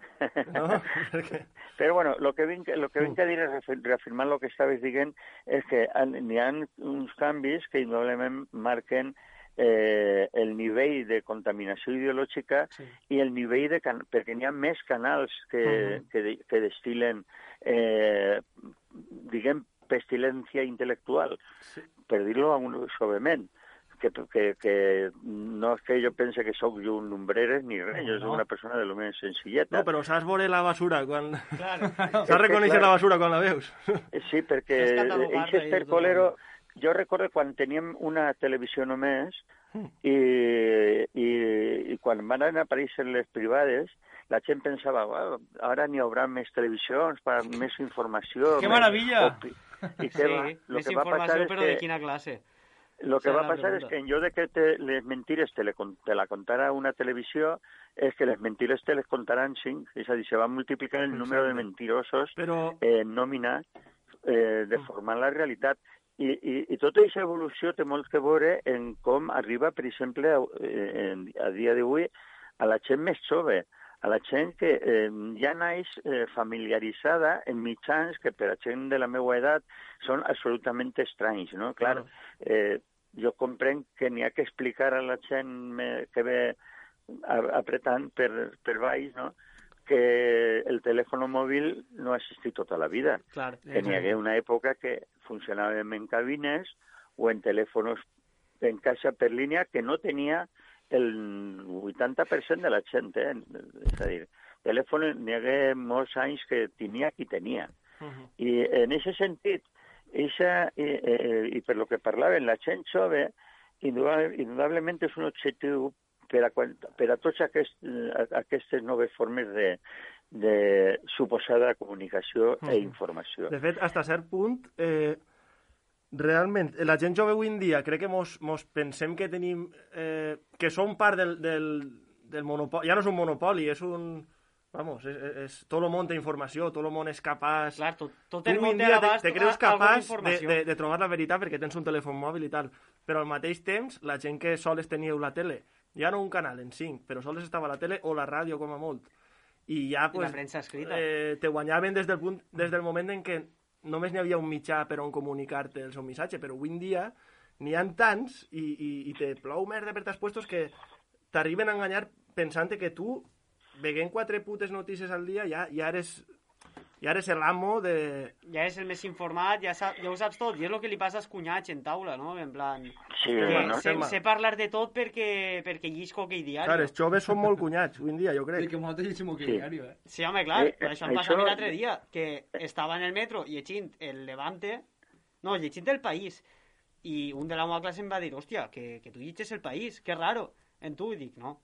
No? Perquè- Però bueno, lo que vinc, lo que vinc a dir és reafir- reafirmar el que estaves dient és que han- n'hi ha uns canvis que indudablement marquen eh, el nivell de contaminació ideològica Sí. i el nivell de... Can perquè n'hi ha més canals que, uh -huh. que, de que destilen, eh, diguem, pestilència intel·lectual, sí. per dir-lo suavement. Que, que, que no és que jo pense que sóc jo un lumbreres ni res, jo soc una persona de lo més senzilleta. No, però saps veure la basura quan... Claro. Saps reconèixer la basura quan la veus. Sí, perquè Saps catalogar-la aquest i per tot colero... Jo recordo quan teníem una televisió només i, i, i quan van aparèixer les privades, la gent pensava, well, ara n'hi haurà més televisions, per més informació... Que més meravella! opi". I Sí, què va? Lo més que va passar informació, és però que... de quina classe? Lo que Esa va es la passar és pregunta. que en lloc de que te, les mentires te, le, con- te la contara una televisió, és que les mentires te les contaran cinc. És a dir, se va multiplicar el número de mentirosos Però... eh, en nòmina, eh, deformant la realitat. I, i, I tota aquesta evolució té molt que veure en com arriba, per exemple, a, eh, en, a dia d'avui, a la gent més jove, a la gent que eh, ja naix eh, familiaritzada en mitjans que per a gent de la meva edat són absolutament estranys, no? Clar, eh, jo comprenc que n'hi ha que explicar a la gent me, que ve a- apretant per, per baix, no?, que el telèfon mòbil no ha existit tota la vida. Clar. Que n'hi hagué una època que funcionàvem en cabines o en telèfons en caixa per línia que no tenia el vuitanta per cent de la gent, eh? És a dir, telèfon n'hi hagué molts anys que tenia qui tenia. I en aquest sentit, eixa, i, eh, i per lo que parlaven, la gent jove, indudable, indudablement és un objectiu per a, quan- per a tots aquest, aquestes noves formes de, de suposada comunicació Mhm. i informació. De fet, fins a cert punt, eh, realment, la gent jove avui en dia crec que mos, mos pensem que tenim... Eh, que som part del, del, del monopoli. Ja no és un monopoli, és un... Vamos, és, és, és, tot el món té informació, tot el món és capaç... Clar, tot, tot Tu el avui món en té a dia te, l'abast te creus a- alguna capaç de, informació. de, de trobar la veritat perquè tens un telèfon mòbil i tal, però al mateix temps, la gent que sols teníeu la tele, ja no un canal en cinc, però sols estava la tele o la ràdio com a molt, i ja I pues, la premsa escrita. eh, te guanyaven des del, punt, des del moment en què només n'hi havia un mitjà per on comunicar-te el seu missatge, però avui en dia n'hi ha tants i, i, i te plou merda per tas puestos que t'arriben a enganyar pensant que tu, veient quatre putes notícies al dia, ja, ja eres ja eres l'amo de... Ja és el més informat, ja, sap, ja ho saps tot. I és el que li passa als cunyats en taula, no? En plan... Sí, que bueno, sé, tema. sé parlar de tot perquè, perquè llisco aquell diari. Clar, els joves són molt cunyats, avui en dia, jo I crec. que nosaltres llegim aquell Sí. diari, eh? Sí, home, clar, Eh, eh, això em això- passa a mi l'altre dia, que estava en el metro llegint el Levante, no, llegint el País, i un de la meva classe em va dir, hòstia, que, que tu llegis el País, que raro. En tu, i dic, no,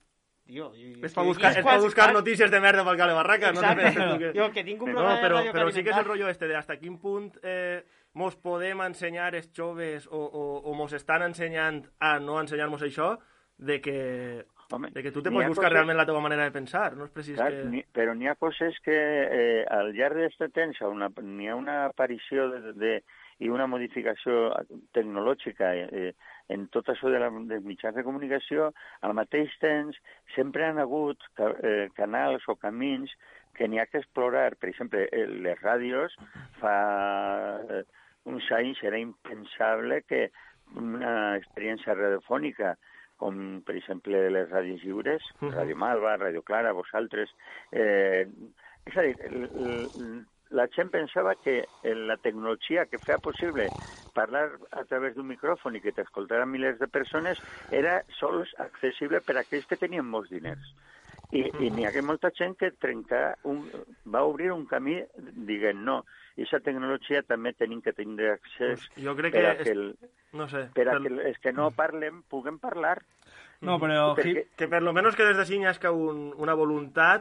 Tio, i, És per buscar, és per buscar notícies de merda pel Cale Barraca. Exacte. No sé, Jo, que tinc un no, programa però, de radio però sí que és el alimentar. rotllo este de hasta quin punt eh, mos podem ensenyar els joves o, o, o mos estan ensenyant a no ensenyar-nos això, de que, Home, de que tu te n'hi pots ha buscar coses- realment la teva manera de pensar. No és precís Clar, que... ni, però n'hi ha coses que eh, al llarg d'aquest temps una, n'hi ha una aparició de, de, i una modificació tecnològica eh, en tot això de la, dels mitjans de comunicació. Al mateix temps sempre han hagut ca, eh, canals o camins que n'hi ha que explorar. Per exemple, eh, les ràdios fa eh, uns anys era impensable que una experiència radiofònica com, per exemple, les ràdios lliures, uh -huh. Ràdio Malva, Ràdio Clara, vosaltres... Eh, és a dir, l- l- la gent pensava que la tecnologia que feia possible parlar a través d'un micròfon i que t'escoltaran milers de persones era sols accessible per a aquells que tenien molts diners. I, i n'hi ha molta gent que trencar un, va obrir un camí dient no, i aquesta tecnologia també tenim que tindre accés Pues jo crec per que a és- que, el, No sé. per a per- que els que no parlen puguen parlar. No, però... Perquè- Que per lo menos que des de Sinyas que un, una voluntat...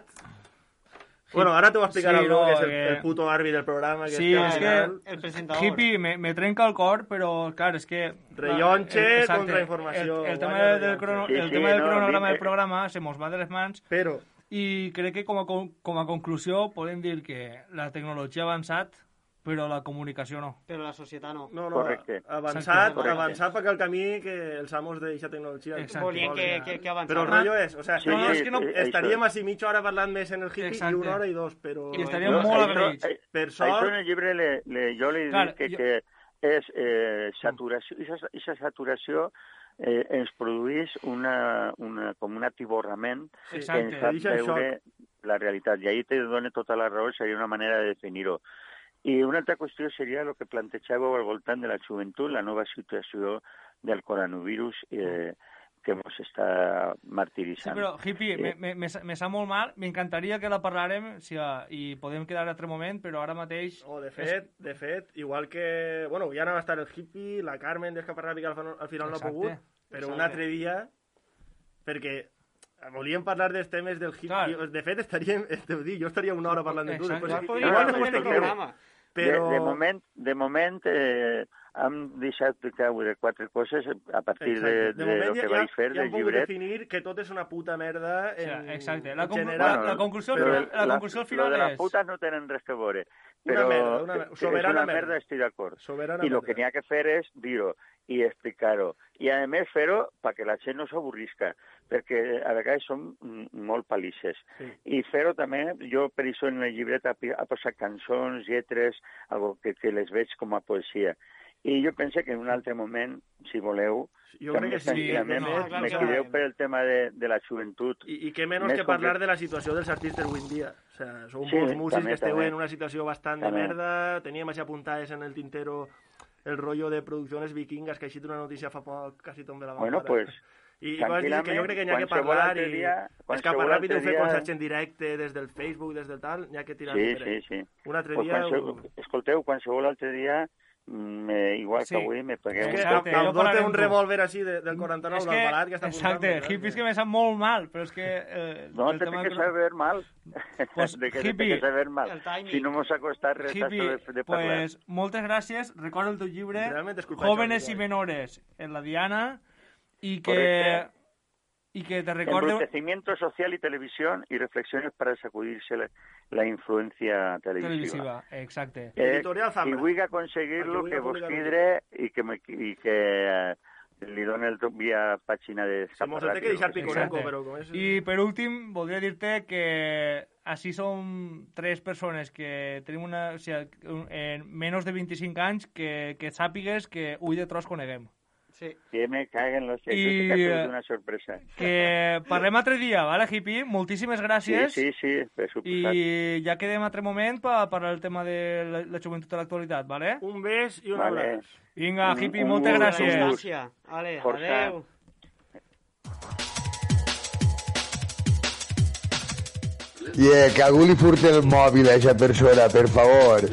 Bueno, ara t'ho explicarà Sí, el no, no, que és el, eh, el puto àrbi del programa. Que Sí, al és que... final- El presentador. Hippie, me, me trenca el cor, però, clar, és que... Rellonche Eh, exacte. contra informació, El, el tema, guanya del, rellonche. crono, Sí, el sí, tema del no, cronograma dime- del programa se mos va de les mans Però, i crec que com a, con- com a conclusió podem dir que la tecnologia ha avançat, però la comunicació no. Però la societat no. no, no, Correcte. avançat, Correcte. avançat perquè el camí que els amos d'aquesta tecnologia... Exacte. Volien que, que, que avançava. Però el rotllo és, o sea, Sí, estaríem, sí, és que no- eh, estaríem això. així mitja hora parlant més en el hippie Exacte. i una hora i dos, però... I estaríem No, molt això- agraïts. eh, Per Això en sort... el llibre le, le, jo li Clar, dic que, jo- que és eh, saturació, aquesta saturació eh, ens produeix una, una, com un atiborrament que Exacte. ens fa Deixa en veure la realitat. I ahí te dona tota la raó, seria una manera de definir-ho. I una altra qüestió seria el que plantejàveu al voltant de la joventut, la nova situació del coronavirus eh, que ens està Sí, martiritzant. però, hippie, Eh. me, me, me, sa- me sap molt mal. M'encantaria que la parlarem si, uh, i podem quedar altre moment, però ara mateix... O, de fet, de fet, igual que... Bueno, ja anava a estar el hippie, la Carmen d'Escaparràpica al, final- al final no ha Exacte. pogut, però un Exacte. altre dia, perquè volíem parlar dels temes del hippie. Clar. De fet, estaríem... Te ho dic, jo estaria una hora parlant de tu. Exacte. Després, Igual podríem No, fer no, un escolteu. programa. però... De, de moment, de moment eh, hem deixat de caure quatre coses a partir de, Exacte. de, moment lo que ja, vaig fer ja del hem pogut llibret. definir que tot és una puta merda Sí, en, exacte. La, en conclu general. la, la conclusió, al Lo final, de- la conclusió al final lo de les és... putes no tenen res que veure. Una Però merda, una merda. que- que Soberana és una merda. merda, estic d'acord. Soberana I el merda. que n'hi ha que fer és dir-ho i explicar-ho. I a més fer-ho perquè la gent no s'avorrisca, perquè a vegades som mm, molt palisses. Sí. I fer-ho també, jo per això en el llibret ha, ha posat cançons, lletres, algo que, que les veig com a poesia. I jo penso que en un altre moment, si voleu, Jo crec també que sí. tranquil·lament no, de fet, clar me que crideu sí. per el tema de, de la joventut. I, I què menys Més que parlar concret. de la situació dels artistes avui en dia. O sea, sou Sí, molts músics també, que esteu també. en una situació bastant També. de merda. Teníem així apuntades en el tintero el rollo de produccions vikingas, que ha eixit una notícia fa poc, quasi tombe la Bueno, mare. pues, I, i vas dir que jo crec que n'hi ha que qualsevol parlar altre i... dia- és que qualsevol ràpid heu altre fet dia- concerts en directe des del Facebook, des del tal, n'hi ha que tirar Sí, per sí, ahí. sí. Un altre Pues dia... qualsevol, ho- escolteu, qualsevol altre dia, mm, eh, igual Sí. que avui, me pegueu És que un Exacte, toc. jo el dote parlarem un tu. revòlver així de, del quaranta-nou És del que, balat que està apuntant. exacte, hippie, és que me sap molt mal, però és que... Eh, No, el te tema té que cro- saber mal. Pues, de que te hippie, té que saber mal. el timing. Si no mos ha costat res Hippie, de, de parlar. pues moltes gràcies. Recorda el teu llibre, Realment és culpa Jóvenes de y Jordi, Menores, en la Diana, y que, Correcte. y que te recuerdo... Embrutecimiento social y televisión y reflexiones para sacudirse la, la influencia televisiva. televisiva, exacte. Eh, Editorial Zambra. I vull aconseguir-lo, Aquí que vull vos publicar-ho. quidre i que, me, i que eh, li doni el top via pàgina de Se mos el té que deixar picorenco, Exacte. però com és... I per últim, voldria dir-te que així som tres persones que tenim una... O sigui, en menys de vint-i-cinc anys que, que sàpigues que ull de tros coneguem. Sí. Que me caguen los I, I... que ha eh, sigut una sorpresa. Que parlem altre dia, vale, hippie? Moltíssimes Sí, gràcies. sí, sí, per suposat. I ja quedem altre moment per parlar del tema de la, la joventut de l'actualitat, vale? Un bes i un Vale. abraç. Vinga, Un- hippie, un moltes gust, gràcies. un gust. Gràcies. Vale, Força. adeu. Yeah, que algú li furti el mòbil a aquesta persona, per favor.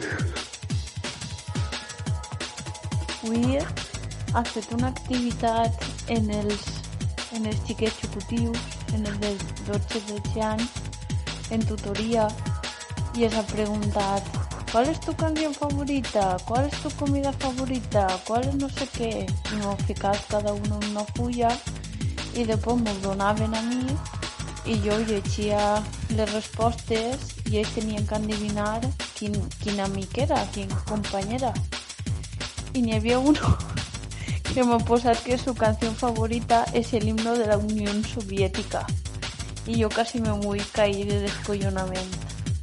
Avui ha fet una activitat en els, en els xiquets xocutius en el de dotze tretze anys, en tutoria, i es ha preguntat ¿cuál es tu canción favorita? ¿Cuál es tu comida favorita? ¿Cuál es no sé qué? I m'ho ficat cada uno en una fulla i després m'ho donaven a mi i jo llegia les respostes i ells tenien que endevinar quin, quin amic era, quin company era. I n'hi havia uno que m'ha posat que su canción favorita es el himno de la Unión Soviética. I jo quasi me vull cair de descollonament.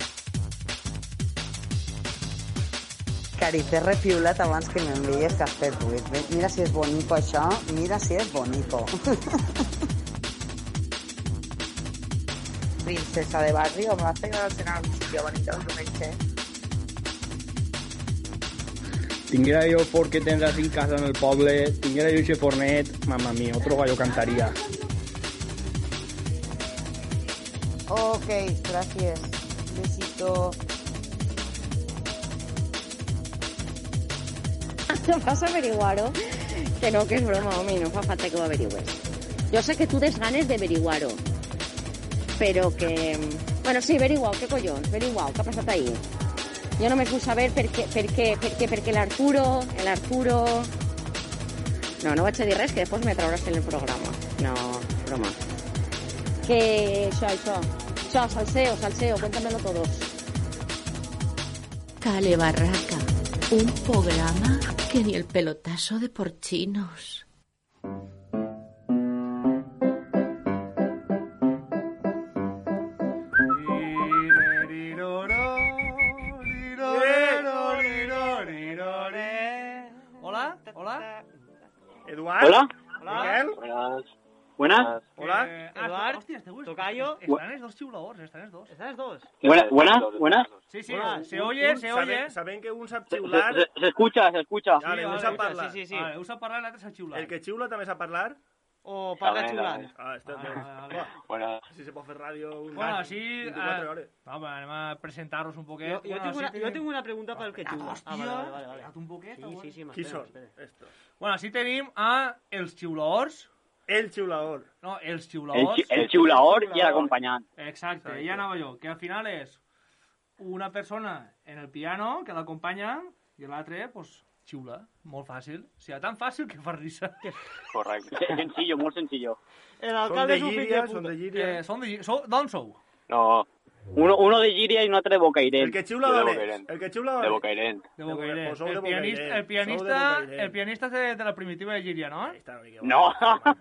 Cari, t'he repiulat abans que m'envies que has fet buit. Mira si és bonico això, mira si és bonico. Princesa de barrio, me vas a llevar al cenar a un sitio bonito el diumenge. Tinguera jo por que tendrás en casa en el poble, tinguera jo ese fornet, mamma mia, otro gallo cantaría. Ok, gracias. Besito. Vas a averiguar-ho? Que no, que és broma, home, no fa falta que ho averigües. Jo sé que tu des ganes d'averiguar-ho, però que... Bueno, sí, averiguau, què collons, averiguau, què ha passat ahir? Jo només vull saber per què, per què, per què, per què l'Arturo, l'Arturo... No, no vaig a dir res, que després me trauràs en el programa. No, broma. Que això, això, això, salseo, salseo, cuéntamelo todos. Cale Barraca, un programa que ni el pelotazo de porchinos. Hola, hola. Eduard. Hola. Hola. Miquel. Buenas. Buenas. Hola. Eh, Eduard, hòsties, te gusta. tocayo. Están els dos xiuladors, están els dos. ¿Están los dos? Buenas, buenas, buenas. Sí, sí, Bueno, se un- oye, un se sabe- oye. Saben que un sap Se, xiular... se- se escucha, se escucha. Vale, un sap parlar. Sí, sí, sí. Vale, un sap parlar i l'altre sap xiular. El que xiula també sap parlar? O parla Vale, xulant. vale. Ah, està Vale, bé. vale, vale. Buenas. Si se pot fer ràdio un Bueno, any, així... vint-i-quatre eh, hores. Home, anem a presentar-nos un poquet. Jo, jo, Bueno, tinc així una, tenim- jo tinc una pregunta pel que xiula. Hòstia, Ah, vale, vale, vale. vale. espera't un poquet. Sí, aguanta. sí, sí, Qui m'espera, són? m'espera. Estos. Bueno, així tenim a els xiuladors. El xiulador. No, els El, xiuladors. chi- el xiulador i l'acompanyant. Exacte, Exacte. ja anava jo. Que al final és una persona en el piano que l'acompanya i l'altre, pues, xiula. Molt fàcil. O sigui, tan fàcil que fa risa. Correcte. Sencillo, molt sencillo. El Són alcalde de és un fill Llíria, de són puta. de Llíria. Eh, són de... Sou... D'on sou? No. Uno, uno de Llíria i un altre de Bocairent. El que xiula Jo de d'on és? Bocairent. El que xiula De d'on és? Bocairent. De De Bocairent. Bocairent. Sou de El pianista, Bocairent. el pianista, Sou de Bocairent. el pianista és de, de la primitiva de Llíria, no? Està una mica No.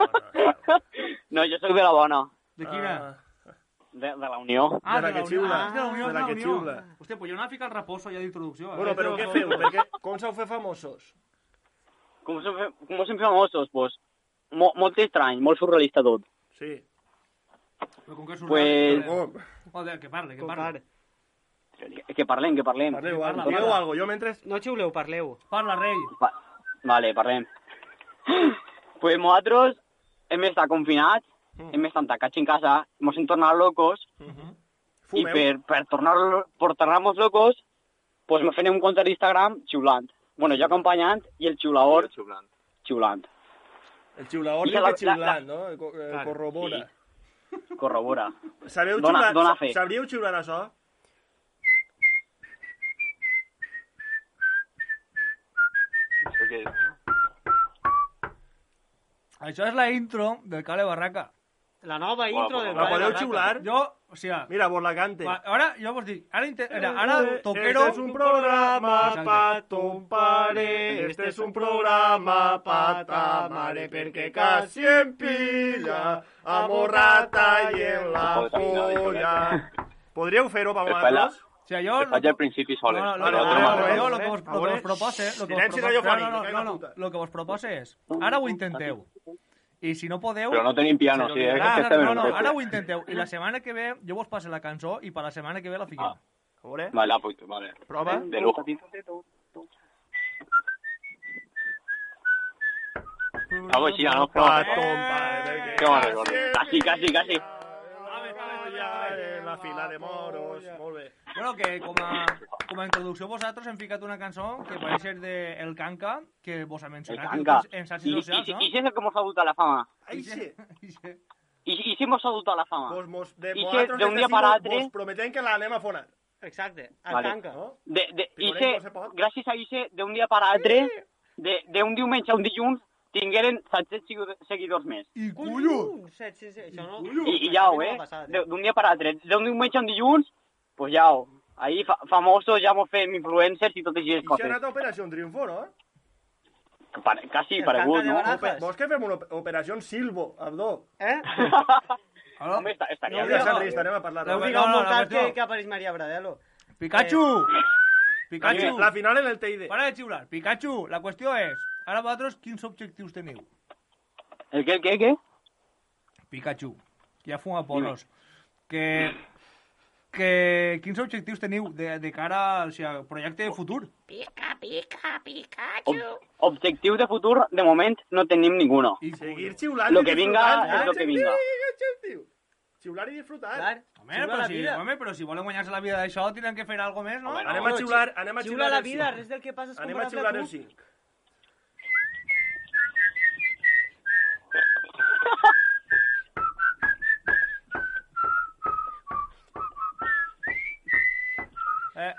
No, jo soc de la bona. De quina? De, de la Unió. Ah, de la que Unió. xiula. Ah, de la Unió, De la que Unió. xiula. Hòstia, pues jo anava a ficar el raposo ja d'introducció. Bueno, però què feu? Perquè com s'heu fet famosos? Com som, fe- com som famosos? Pues, mo, molt estrany, molt surrealista tot. Sí. Però com que surt... Pues- Com? Joder, que parle, que Com parle. Que, que parlem, que parlem. Parleu, Parla, digueu parla. algo. Jo mentre... No xiuleu, parleu. Parla, rei. Va, vale, parlem. Pues nosaltres hem estat confinats, hem estat tancats en casa, ens hem tornat locos, i Fumeu. per, per tornar per tornar-nos locos, pues me fem un compte d'Instagram xiulant. Bueno, jo acompanyant i el xiulador xiulant. El xiulador I diu la- que la- xiulant, no? El co- el Clar, corrobora. Corrobora. Sabeu Dona- xiular? dona sa- fe. Sabríeu xiular això? Això és la intro del Cale Barraca. La nova intro del La Cale podeu Barraca. xiular? Jo, o sigui... Mira, vos la cante. Va, ara, jo vos dic, ara, inte- ara, ara toquero... Este es un programa Exacte. pa ton pare, este es un programa pa ta mare, perquè quasi em pilla, amorrata i en la polla. Podríeu fer-ho per vosaltres? O sigui, jo... Faig al principi soles. No, no, per no, altra no, no, manera. jo lo que vos, lo que vos propose... Lo que vos Silenci propose, radiofònic, no, no, me cago no, en no, puta. lo que vos propose és... Ara ho intenteu. I si no podeu... Però no tenim piano, sí, eh? Ah, que no, estem en no, un no, repte. ara ho intenteu. I la setmana que ve jo vos passo la cançó i per la setmana que ve la fiquem. Ah. A veure. Vale, ah, pues, vale. Prova. De lujo. Algo així, no? Pa ton pare, Que bon record. Casi, casi, casi. en la fila de moros. Molt bé. Bueno, que com a, com a introducció vosaltres hem ficat una cançó que pareix ser de El Canca, que vos ha El mencionat canca. en xarxes I, i, socials, no? i, i és el que mos ha dut a la fama. Aixe. Aixe. I, i si mos ha dut a la fama? Pues mos, de, I vosaltres que d'un des dia d'ací per mos- altre... mos prometem que l'anem a fonar. Exacte, al Vale. tanca. No? De, de, Piconet ixe, no se pot? gràcies a ixe, d'un dia per altre, de- d'un diumenge a un dilluns, tingueren set-cents seguidors més. I cullo! set cents, això no... I, i ja ho, eh? De- D'un dia per altre. D'un diumenge a un dilluns, pues ja ho. Ahí fa, famosos, ja mos fem influencers i totes aquestes I això ha coses. anat a Operació Triunfo, no? Pare, quasi paregut, no? Ope- Vols que fem una op- Operació Silvo, Abdó? Eh? Home, està, estaria No bé. digues res, estarem a parlar. No Robert. diga un no, la mortal que, qüestió. que apareix Maria Bradelo. Pikachu! Pikachu! La final en el T I D. Para de xiular. Pikachu, la qüestió és, ara vosaltres quins objectius teniu? El què, el què, el què? Pikachu, que ja fuma porros. Que, que quins objectius teniu de, de cara al o sigui, projecte de futur? Pica, pica, Pikachu. Ob objectiu de futur, de moment, no tenim ninguno. Seguir xiulant Lo i que vinga disfrutant. és lo que vinga. Objectiu. Xiular i disfrutar. Clar. Home, però si, home, però si volen guanyar-se la vida d'això, tenen que fer alguna més, no? Home, anem a xiular, anem a Xiula xiular la el vida, cinc. res del que passa és Anem a comparable xiular a el tu. cinc. Eh,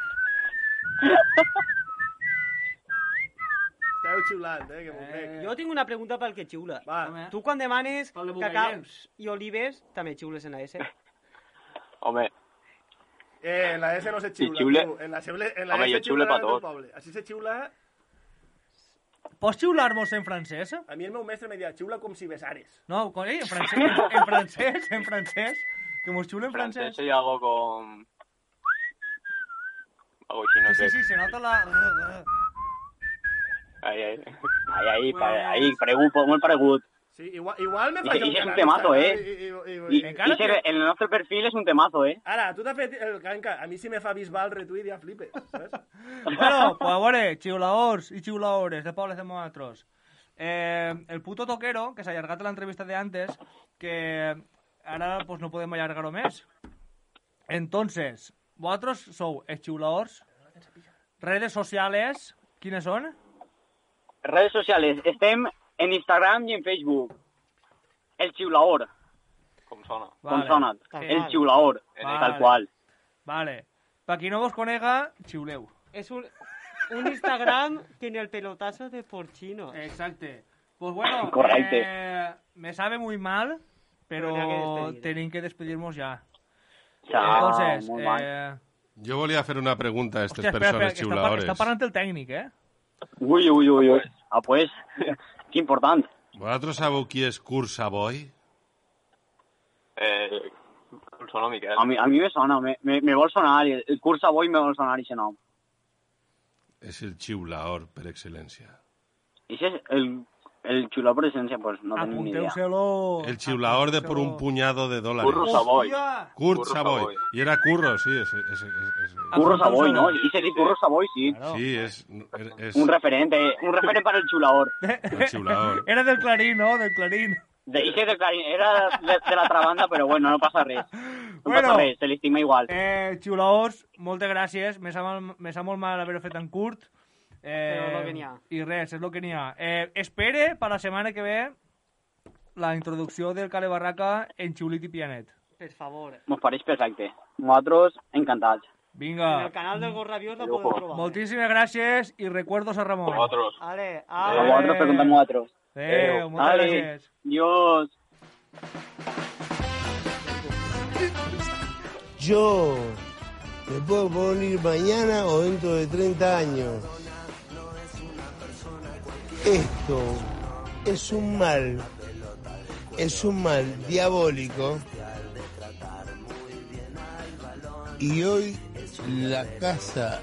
Esteu xiulant, eh, que m'ho crec. Jo tinc una pregunta pel que xiula. Va. Tu quan demanes Pel de cacaus i olives, també xiules en la S? Home, Eh, en la S no se Sí, xiula. xiule. tu. En la, xiule, en la Home, S jo xiule pa xiula tot. del poble. Així se xiula... pots xiular-vos en francès? A mi el meu mestre me deia, xiula com si besares. No, con ell, en francès, en, en francès, en francès. Que mos xiulen en francés francès. sería algo con... Algo així, no Sí, sé. sí, sí, se nota la... Ahí, ahí. Ahí, ahí, pa- ahí, paregut, molt paregut. Sí, igual, igual me I, faig i un és un canal temazo, d'Instagram eh? I, i, I, i, i, Encara i ser, que- el nostre perfil és un temazo, eh? Ara, tu t'has fet el canca. A mi si me fa Bisbal retweet ja flipes, saps? Bueno, pues a veure, xiuladors i xiuladores de pobles de nosaltres. Eh, el puto toquero, que s'ha allargat l'entrevista de antes, que ara pues, no podem allargar-ho més. Entonces, vosaltres sou els xiuladors, redes sociales, quines són? Redes sociales, estem en Instagram i en Facebook. El xiulaor. Com sona. Com Vale. sona. Tal El qual. xiulaor, Vale. tal qual. Vale. Pa qui no vos conega, xiuleu. És un, un Instagram que en el pelotazo de porcinos. Exacte. Pues bueno, Correcte. eh, me sabe muy mal, Pero tenía que pero despedir. tenim que despedirnos ya. Chao, Entonces, muy mal. eh, Jo volia fer una pregunta a aquestes hòstia, espera, espera, persones que està, par- xiuladores. està parlant el tècnic, eh? Ui, ui, ui, ui. Ah, pues, que important. Vosaltres sabeu qui és Kurt Savoy? Eh, em sona, Miquel. A mi, a mi me sona, me, me, me vol sonar, el, el curs avui me vol sonar aquest nom. És el xiulaor per excel·lència. I si és el, el xulo per essència, pues no tenim ni idea. Apunteu-se-lo. El xiulaor de por un puñado de dólares. Curro Savoy. Kurt Curro Savoy. Savoy. I era Curro, sí. És, és, és, és, Curro Savoy, no? I si Curro Savoy, sí. Sí, és, és Un referente, un referente para el xulador. el xiulaor. Era del Clarín, no? Del Clarín. De, i si de Clarín, era de, de l'altra banda, però bueno, no passa res. No Bueno. passa res, se l'estima igual. Eh, xiulaors, moltes gràcies. Me sap, mal- me sap molt mal haver-ho fet tan curt. Eh, Però lo que n'hi ha. I res, és el que n'hi ha. Eh, espere per la setmana que ve la introducció del Cale Barraca en Xiulit i Pianet. Per favor. Mos pareix perfecte. Nosaltres, encantats. Vinga. En el canal del Gorrabiós la podeu trobar. Moltíssimes gràcies i recuerdos a Ramon. Nosaltres. Ale, A ale. vosaltres per contar amb nosaltres. Adéu, moltes Ale, gràcies. Dios. Yo me puedo morir mañana o dentro de treinta años. Esto es un mal, es un mal diabólico. Y hoy la casa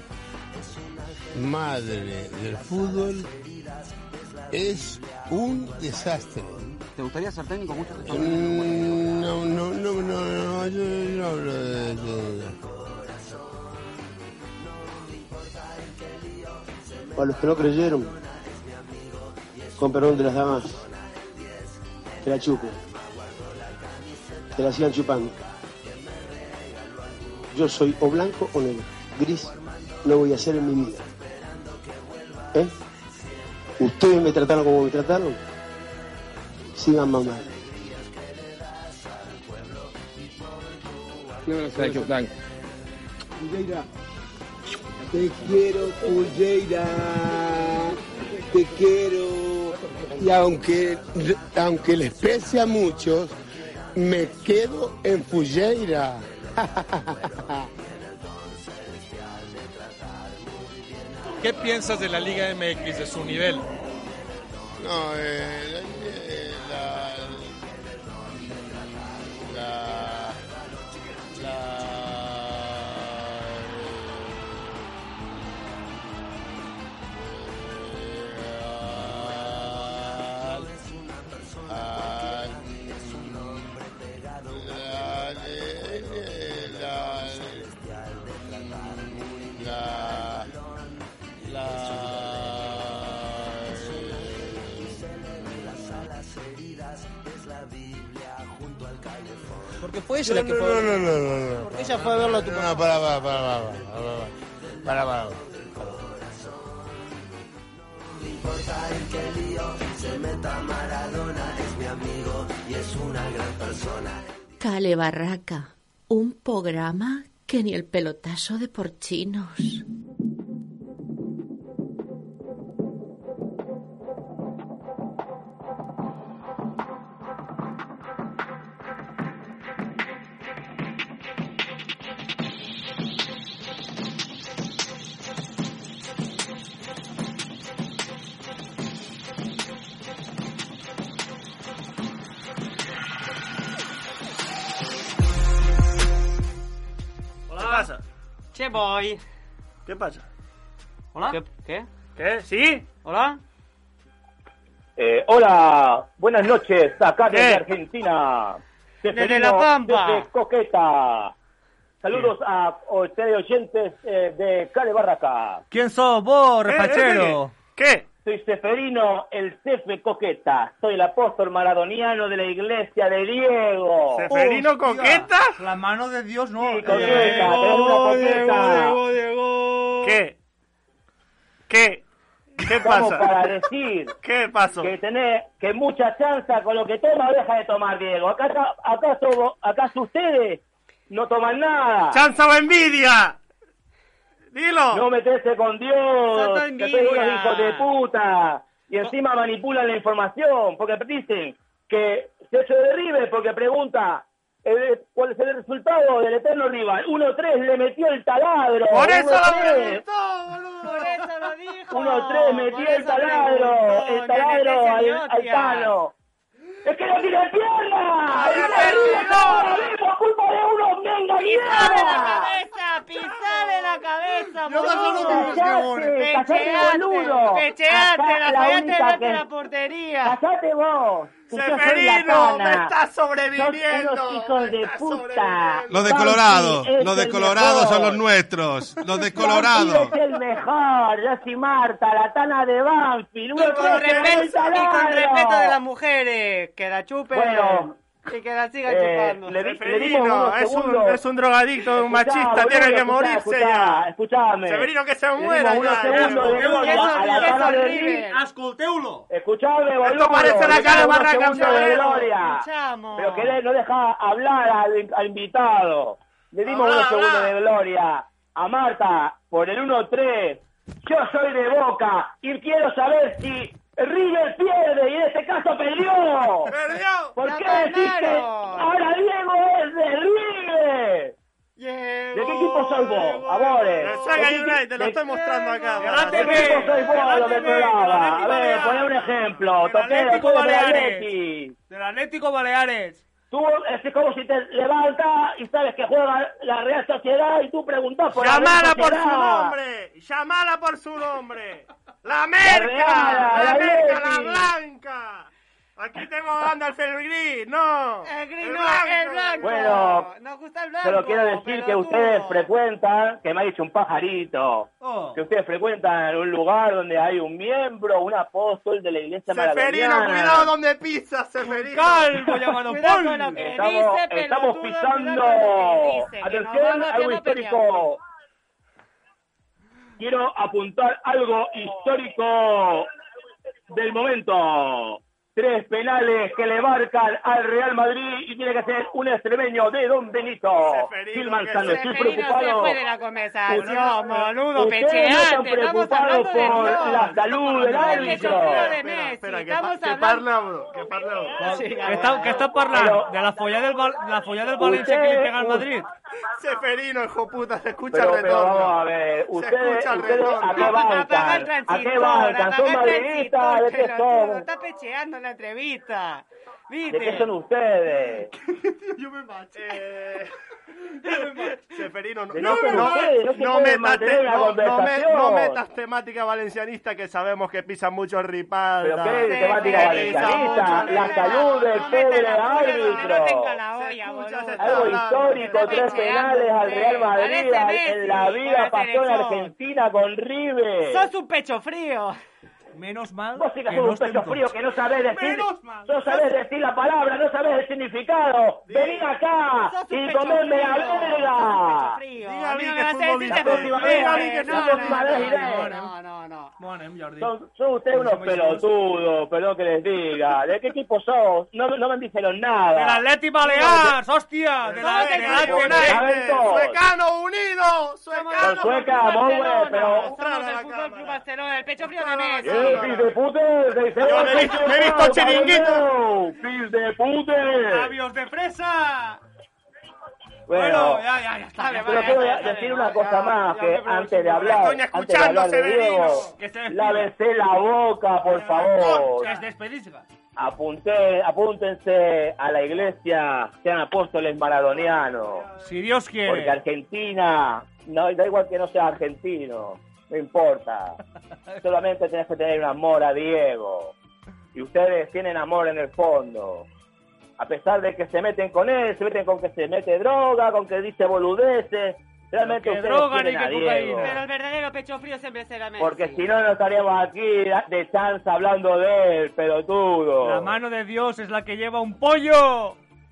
madre del fútbol es un desastre. ¿Te gustaría ser técnico mucho? Mm, No, no, no, no, no, yo no hablo de, de- Para los que no creyeron, con perdón de las damas, que la chupen, que la sigan chupando. Yo soy o blanco o negro, gris no voy a ser en mi vida. ¿Eh? Ustedes me trataron como me trataron, sigan mamando. No, no sé, yo, dale. Pulleira. Te quiero, Pulleira. Te quiero. Y aunque, aunque les pese a muchos, me quedo en Pulleira. ¿Qué piensas de la Liga M X, de su nivel? No, eh, eh, la, la, la, Porque fue ella la que no, fue. no, no, no, no, no. Porque ella fue a verlo a tu No, papá. para, para, para, para, para, para, para. No importa en qué lío se meta Maradona, es mi amigo y es una gran persona. Cale Barraca, un programa que ni el pelotazo de porchinos. Che, boy. ¿Qué pasa? ¿Hola? ¿Qué? ¿Qué? ¿Qué? ¿Sí? ¿Hola? Eh, hola, buenas noches, acá ¿Qué? desde Argentina. Desde Seferino, La Pampa. Desde Coqueta. Saludos a ustedes oyentes eh, de Cale Barraca. ¿Quién sos vos, ¿Qué? repachero? ¿Qué? Soy Seferino, el Cefe Coqueta. Soy el apóstol maradoniano de la iglesia de Diego. ¿Seferino Hostia, Coqueta? La mano de Dios, no. Sí, Coqueta, tenés una Coqueta. Diego, Diego. ¿Qué? ¿Qué? ¿Qué Estamos pasa? para decir ¿Qué pasó? que tenés que mucha chanza con lo que toma o deja de tomar, Diego. ¿Acaso, acaso, acaso ustedes no toman nada? ¡Chanza o envidia! ¡Dilo! No meterse con Dios, Santo que soy envidia. unos hijos de puta. Y encima manipulan la información, porque dicen que se hecho de River porque pregunta eh, cuál es el resultado del eterno rival. uno tres le metió el taladro. ¡Por eso lo uno tres. preguntó, boludo! Por eso lo dijo. uno tres metió el taladro, el taladro al, al Tano. ¡Es que no tiene pierna! ¡Ay, ¡Es Alberto, que no! ¡Por culpa de unos menga ¡Pisale la mierda! cabeza! ¡Pisale la cabeza, Yo no boludo! solo ¡Callate! ¡Callate, boludo! ¡Pecheate! Acá ¡La la fallaste única delante que- de la portería! ¡Callate vos! que yo soy la ¡Seferino! ¡Me cana. estás sobreviviendo! Sos unos hijos de me estás puta. Los de Banfi Colorado, es los de el Colorado mejor. son los nuestros. Los de Banfield Colorado. es el mejor. Yo soy Marta, la tana de Banfield. Y Uno con, tres, respeto, el y con taladro. respeto de las mujeres, que la chupen Bueno, y que la sigan eh, chupando. le, di- le dimos Seferino, unos es un, segundos. es un drogadicto, un Escuchá, machista, boludo, tiene que escuchá, morirse escuchá, ya. Escuchame. Seferino, que se Le muera dimos unos ya. segundos de Diego. gloria Eso- a la eso cana de River. River. Ascolteulo. Escuchame, boludo. Esto parece la Le cara de dimos unos Barraca, segundos de Severo. gloria. Escuchamos. Pero que él no deja hablar al, al invitado. Le dimos Habla, unos segundos habla. de gloria a Marta por el uno tres. Yo soy de Boca y quiero saber si River pierde y en este caso perdió. ¡Perdió! ¿Por ¡La qué decís que ganaron! ahora Diego es de River? ¿De qué equipo sois vos, amores? El Saga ¿De qué- United, te lo de- estoy mostrando acá. ¿De qué equipo sois vos, lo del programa? A ver, poné un ejemplo. Del Toquero, Atlético tú eres del Baleares. Atleti. Del Atlético Baleares. Tú es como si te levantas y sabes que juega la Real Sociedad y tú preguntas por ¡Llamala la Real por su Sociedad. nombre! ¡Llamala por su nombre! ¡La Real, Merca! ¡La la Merca, la Atleti. Blanca! Aquí tengo Gandalf el gris, no. El gris el no, blanco. el blanco. Bueno, Nos gusta el blanco. Solo quiero decir que pelotudo. ustedes frecuentan, que me ha dicho un pajarito, Oh. que ustedes frecuentan un lugar donde hay un miembro, un apóstol de la iglesia Seferino, maradoniana. cuidado donde pisas, Seferino. Calvo, llamado Cuidado Paul. con lo que Estamos, dice, estamos pelotudo, pisando, cuidado con lo que dice, que atención, nos vamos algo a histórico. Quiero apuntar algo histórico del momento. tres penales que le marcan al Real Madrid y tiene que ser un extremeño de Don Benito. Gil Manzano, estoy preocupado. se fue de la conversación, boludo, Ustedes no están pecheante. Estamos preocupados hablando de por Dios. la salud del árbitro. de Messi. Espera, que, Estamos pa- que hablando... parla, bro, que parla, bro. Sí, Què està, què està parlant? Pero- de la follada del, Val- la follada del València que li pega al Madrid? Seferino, hijo puta, se escucha Pero, el pero retorno. vamos a ver, Se ustedes, escucha el ustedes retorno. ¿a qué bancan? ¿A qué bancan? ¿Son madridistas? ¿De qué son? Está pecheando en la entrevista. ¿De qué son ustedes? Yo me macho. Eh... Seferino, no, Que no, no son no, ustedes, no se no puede metas mantener te- una no- no me- conversación. no metas temática valencianista que sabemos que pisan mucho el Ripalda. ¿Pero qué temática valencianista? La salud del pobre árbitro. Algo histórico, tres penales al Real Madrid. En la vida pasó en Argentina con River. Sos un pecho frío. Menos mal Vos sí que que sos no un pecho estem frío tots. que no sabés decir, Menos mal. no sabés decir la palabra, no sabés el significado. Vení acá Sos un y pecho comeme la frío. verga. Frío. Diga A mí bien no que me vas a fútbol decir La que próxima frío. vez, No, la no, próxima no, vez no, iré. no, no, no. Bonem, Jordi. Son, son ustedes unos pelotudos, perdón que les diga. ¿De qué equipo sos? No, no me dijeron nada. De l'Atleti Balears, hòstia! De la, de la, Pues saben todos. ¡Suecano unido! Con ¡Suecano! Sueca, muy bueno, pero... Somos el Fútbol Club Barcelona, el pecho frío de Messi. ¡Eh, pis de pute! Yo me he visto- me he visto chiringuito. ¡Pis de pute! ¡Labios de fresa! Bueno, Bueno, ya, ya, ya está. ya, pero ya, quiero ya, ya, decir ya, una ya, cosa ya, más, ya, que ya, ya, antes de ya, hablar, Estoy antes de escuchando, hablar de Severino. Diego, Que se despide. lávese la boca, por favor. Que es despedisga. Apunté, apúntense a la iglesia, sean apóstoles maradonianos. Si Dios quiere. Porque Argentina, no, da igual que no sea argentino, no importa. Solamente tenés que tener un amor a Diego. Y ustedes tienen amor en el fondo. A pesar de que se meten con él, se meten con que se mete droga, con que dice boludeces. Realmente Que ustedes droga ni quieren que a Diego. cocaína. Pero el verdadero pecho frío siempre será Messi. Porque si no, no estaríamos aquí de chance hablando de él, pelotudo. La mano de Dios es la que lleva un pollo.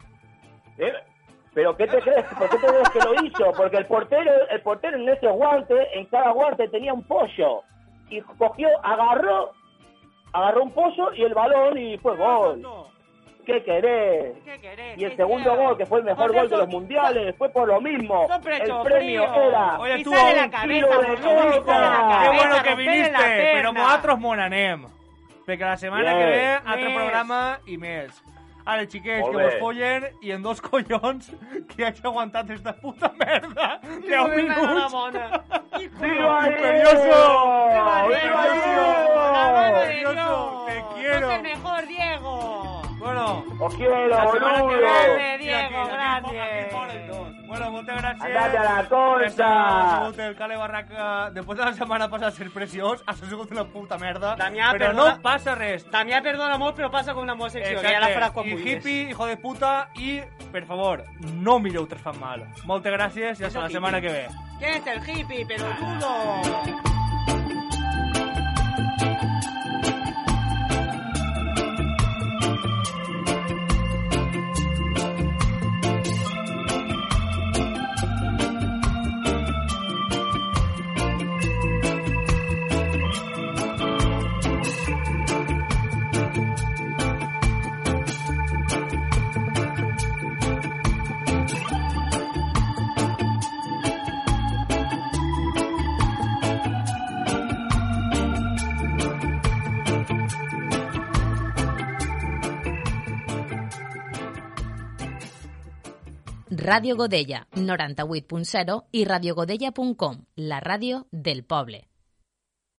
¿Eh? ¿Pero qué te crees? ¿Por qué te crees que lo hizo? Porque el portero, el portero en ese guante, en cada guante tenía un pollo. Y cogió, agarró, agarró un pollo y el balón y fue gol. ¿Qué querés? ¿Qué querés? Y el ¿Qué segundo sea? gol, que fue el mejor O sea, gol de son- los mundiales, fue por lo mismo. son pecho El premio frío. era Oye, un tú, Pisar de la kilo cabeza, de boludo, pisar de la coca. Qué bueno cabeza, que romperle viniste, la perna. però nosaltres món anem. Perquè la setmana Bien. que ve, altre Més. programa i més. Ara, xiquets, Molt que bé. vos follen i en dos collons que hagi aguantat esta puta merda. Digo, deu ven a la minuts. mona. ¡Viva Imperioso! Diego! ¡Viva ¡Viva Diego! ¡La mano de Dios! Dios! Te quiero. ¡Sos el mejor, Diego! Bueno, ¡Os quiero, la setmana que boludo! ve... Grande, mira, Diego, aquí, grande. Aquí, aquí ponen dos. Bueno, moltes gràcies. Andate a la Este concha. ha sigut el Cale Barraca. Després de la setmana passada ser preciós, ha sigut una puta merda. Damià, però perdona. no passa res. Damià perdona molt, però passa com una homosexual. Exacte. Ja la farà quan I vulguis. hippie, hijo de puta, i, per favor, no mireu tres fan mal. Moltes gràcies i Eso hasta la hippie. setmana que ve. ¿Quién es el hippie, pelotudo? Ràdio Godella, noranta-vuit punt zero i radiogodella punt com, la ràdio del poble.